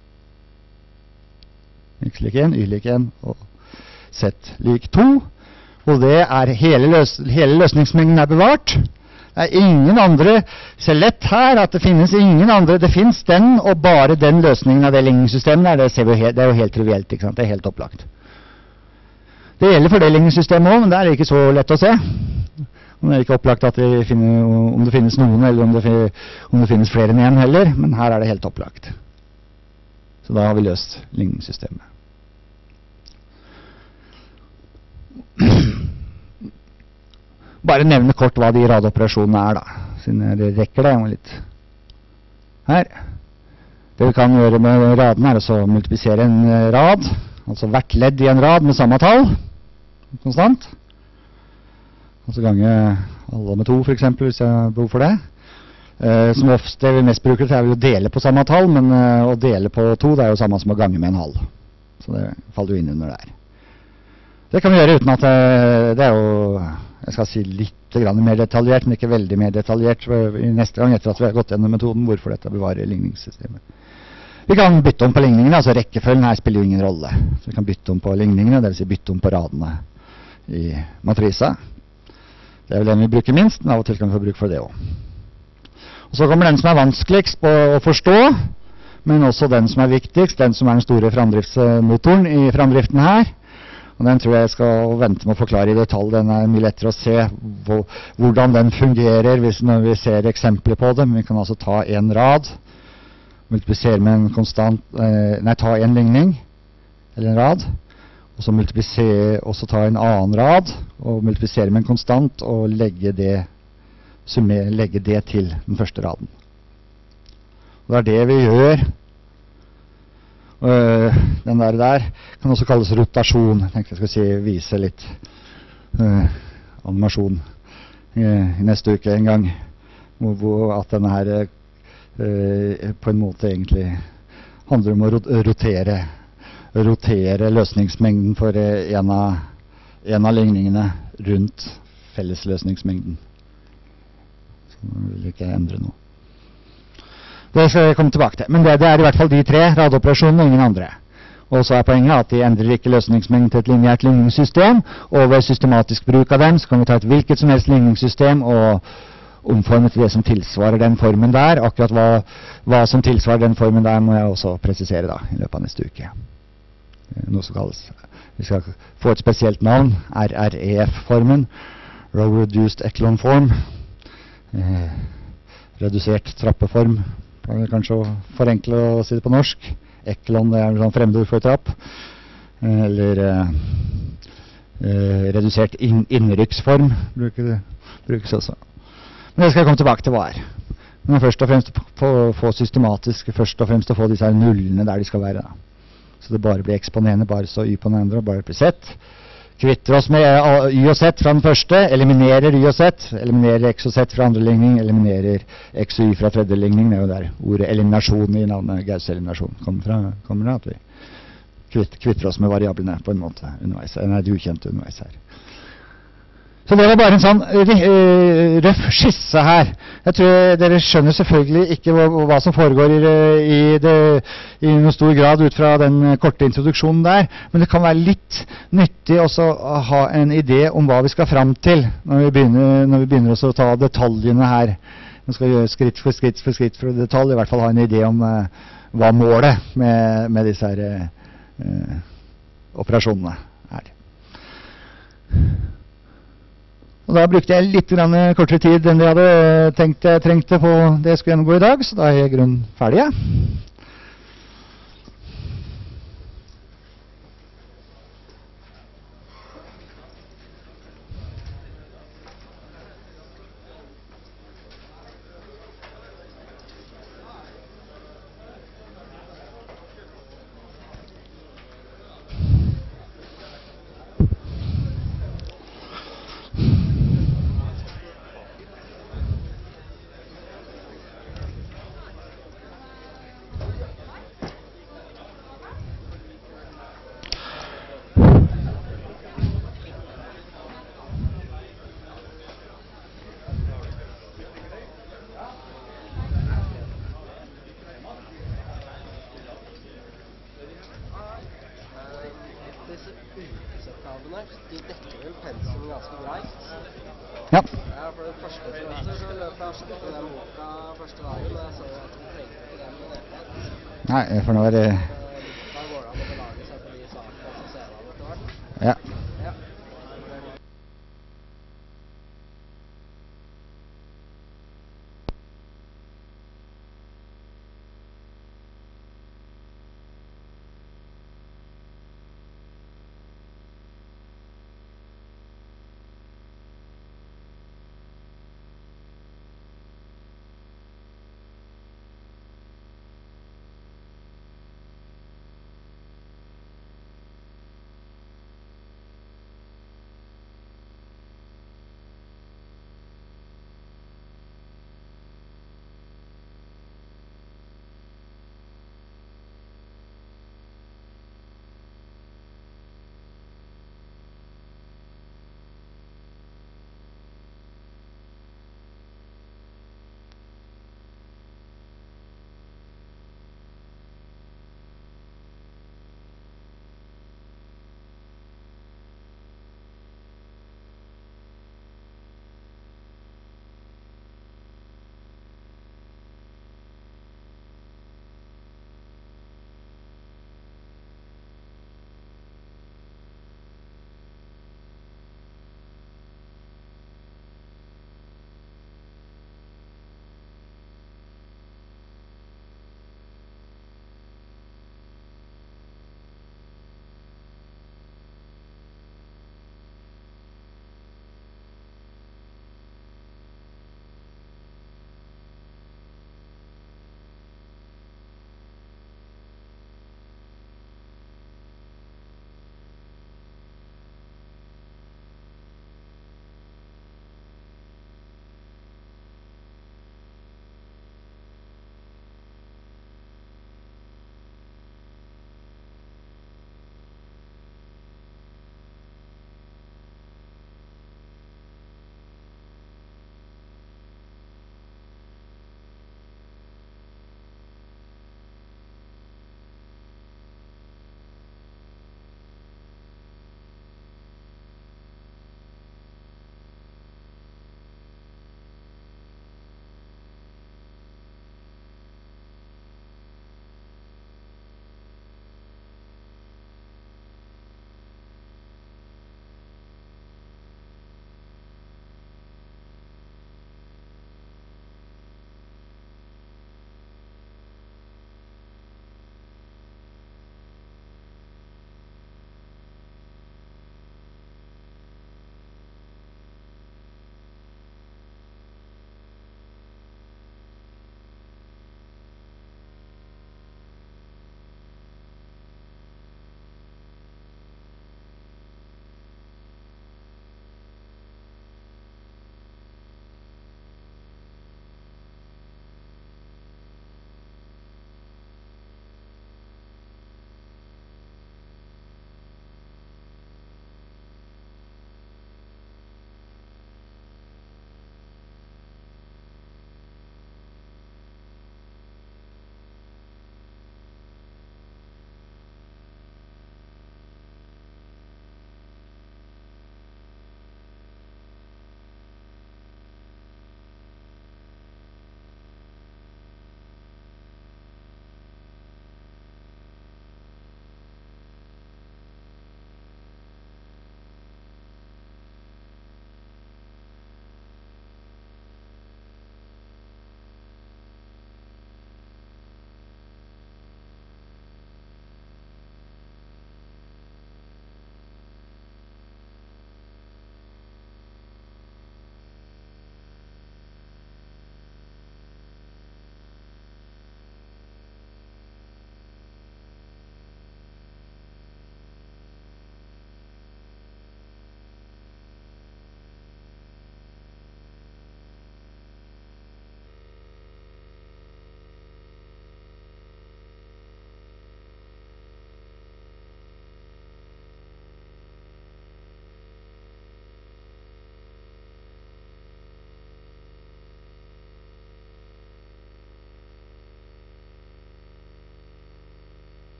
X lik 1, y lik 1, og z lik 2. Og det er hele løsningsmengden er bevart. Det er ingen andre, se lett her at det finnes ingen andre, det finnes den og bare den løsningen av det ligningssystemet der, det er jo helt trivielt, ikke sant? Det er helt opplagt. Det gjelder for det ligningssystemet også, men det er ikke så lett å se. Det er ikke opplagt at om det finnes noen, eller om det finnes flere enn en heller, men her er det helt opplagt. Så da har vi løst ligningssystemet. Bare nevne kort hva de radoperasjonene er da, siden jeg rekker det litt her. Det vi kan gjøre med radene er å multiplisere en rad, altså hvert ledd i en rad med samme tall, konstant. Altså gange alle med 2 for eksempel, hvis jeg har behov for det. Som ofte vi mest bruker til er å dele på samme tall, men å dele på 2 det er jo samme som å gange med en halv. Så det faller jo inn under der. Det kan vi gjøre uten at det er jo, jeg skal si litt mer detaljert, men ikke veldig mer detaljert i neste gang etter at vi har gått gjennom metoden hvorfor dette bevarer ligningssystemet. Vi kan bytte om på ligningene, altså rekkefølgen her spiller jo ingen rolle. Så vi kan bytte om på ligningene, det vil si bytte om på radene i matrisa. Det er vel den vi bruker minst, men av og til kan vi få bruk for det også. Og så kommer den som er vanskeligst på å forstå, men også den som er viktigst, den som er den store framdriftsmotoren i framdriften her. Og den tror jeg skal vente med å forklare i detalj. Den er mye lettere å se hvordan den fungerer når vi ser eksempler på det. Men vi kan altså ta en rad, multiplisere med en konstant, ta en ligning, eller en rad, og så multiplisere, og så ta en annen rad, og multiplisere med en konstant, og legge det til den første raden. Og det er det vi gjør. Den der kan også kalles rotasjon. Jeg tenkte jeg skulle vise litt animasjon i neste uke en gang, at denne her på en måte egentlig handler om å rotere løsningsmengden for en av ligningene rundt fellesløsningsmengden. Så nå vil jeg ikke endre noe. Det skal jeg komme tilbake til. Men det er i hvert fall de 3 radoperasjonene og ingen andre. Og så poenget at de endrer ikke løsningsmengden til et lineært ligningssystem, og ved systematisk bruk av dem så kan vi ta et hvilket som helst ligningssystem og omforme til det som tilsvarer den formen der. Akkurat hva som tilsvarer den formen der må jeg også presisere da, i løpet av neste uke. Noe som kalles, vi skal få et spesielt navn, RREF-formen, Row Reduced Echelon Form, redusert trappeform, kanskje å forenkle å si det på norsk. Echelon, det sånn fremmedord for trapp, eller redusert innrykksform brukes også. Men det skal jeg komme tilbake til hva Men først og fremst få systematisk, først og fremst å få disse her nullene der de skal være da. Så det bare blir eksponerende, bare så y på den andre, bare blir sett. Kvitter oss med y og z fra den første, eliminerer y og z, eliminerer x og z fra andre ligning, eliminerer x og y fra tredje ligning. Det er jo der ordet eliminasjon i navnet Gauss-eliminasjon kommer da, at vi kvitter oss med variablene på en måte underveis, det ukjente underveis her. Så det var bare en sånn røff skisse her. Jeg tror dere skjønner selvfølgelig ikke hva som foregår i noe stor grad ut fra den korte introduksjonen der, men det kan være litt nyttig også å ha en idé om hva vi skal fram til når vi begynner også å ta detaljene her. Nå skal vi gjøre skritt for skritt for detalj, i hvert fall ha en idé om hva målet med disse her operasjonene er. Og da brukte jeg litt kortere tid enn jeg hadde tenkt jeg trengte på det jeg skulle gjennomgå i dag, så da er jeg i grunnen ferdig. De dekker vel pensum ganske greit. Ja. Ja, for det første semester så løp jeg og den boka første dagen, og jeg så jo at vi trengte ikke den i det hele tatt. Nei, for nå er det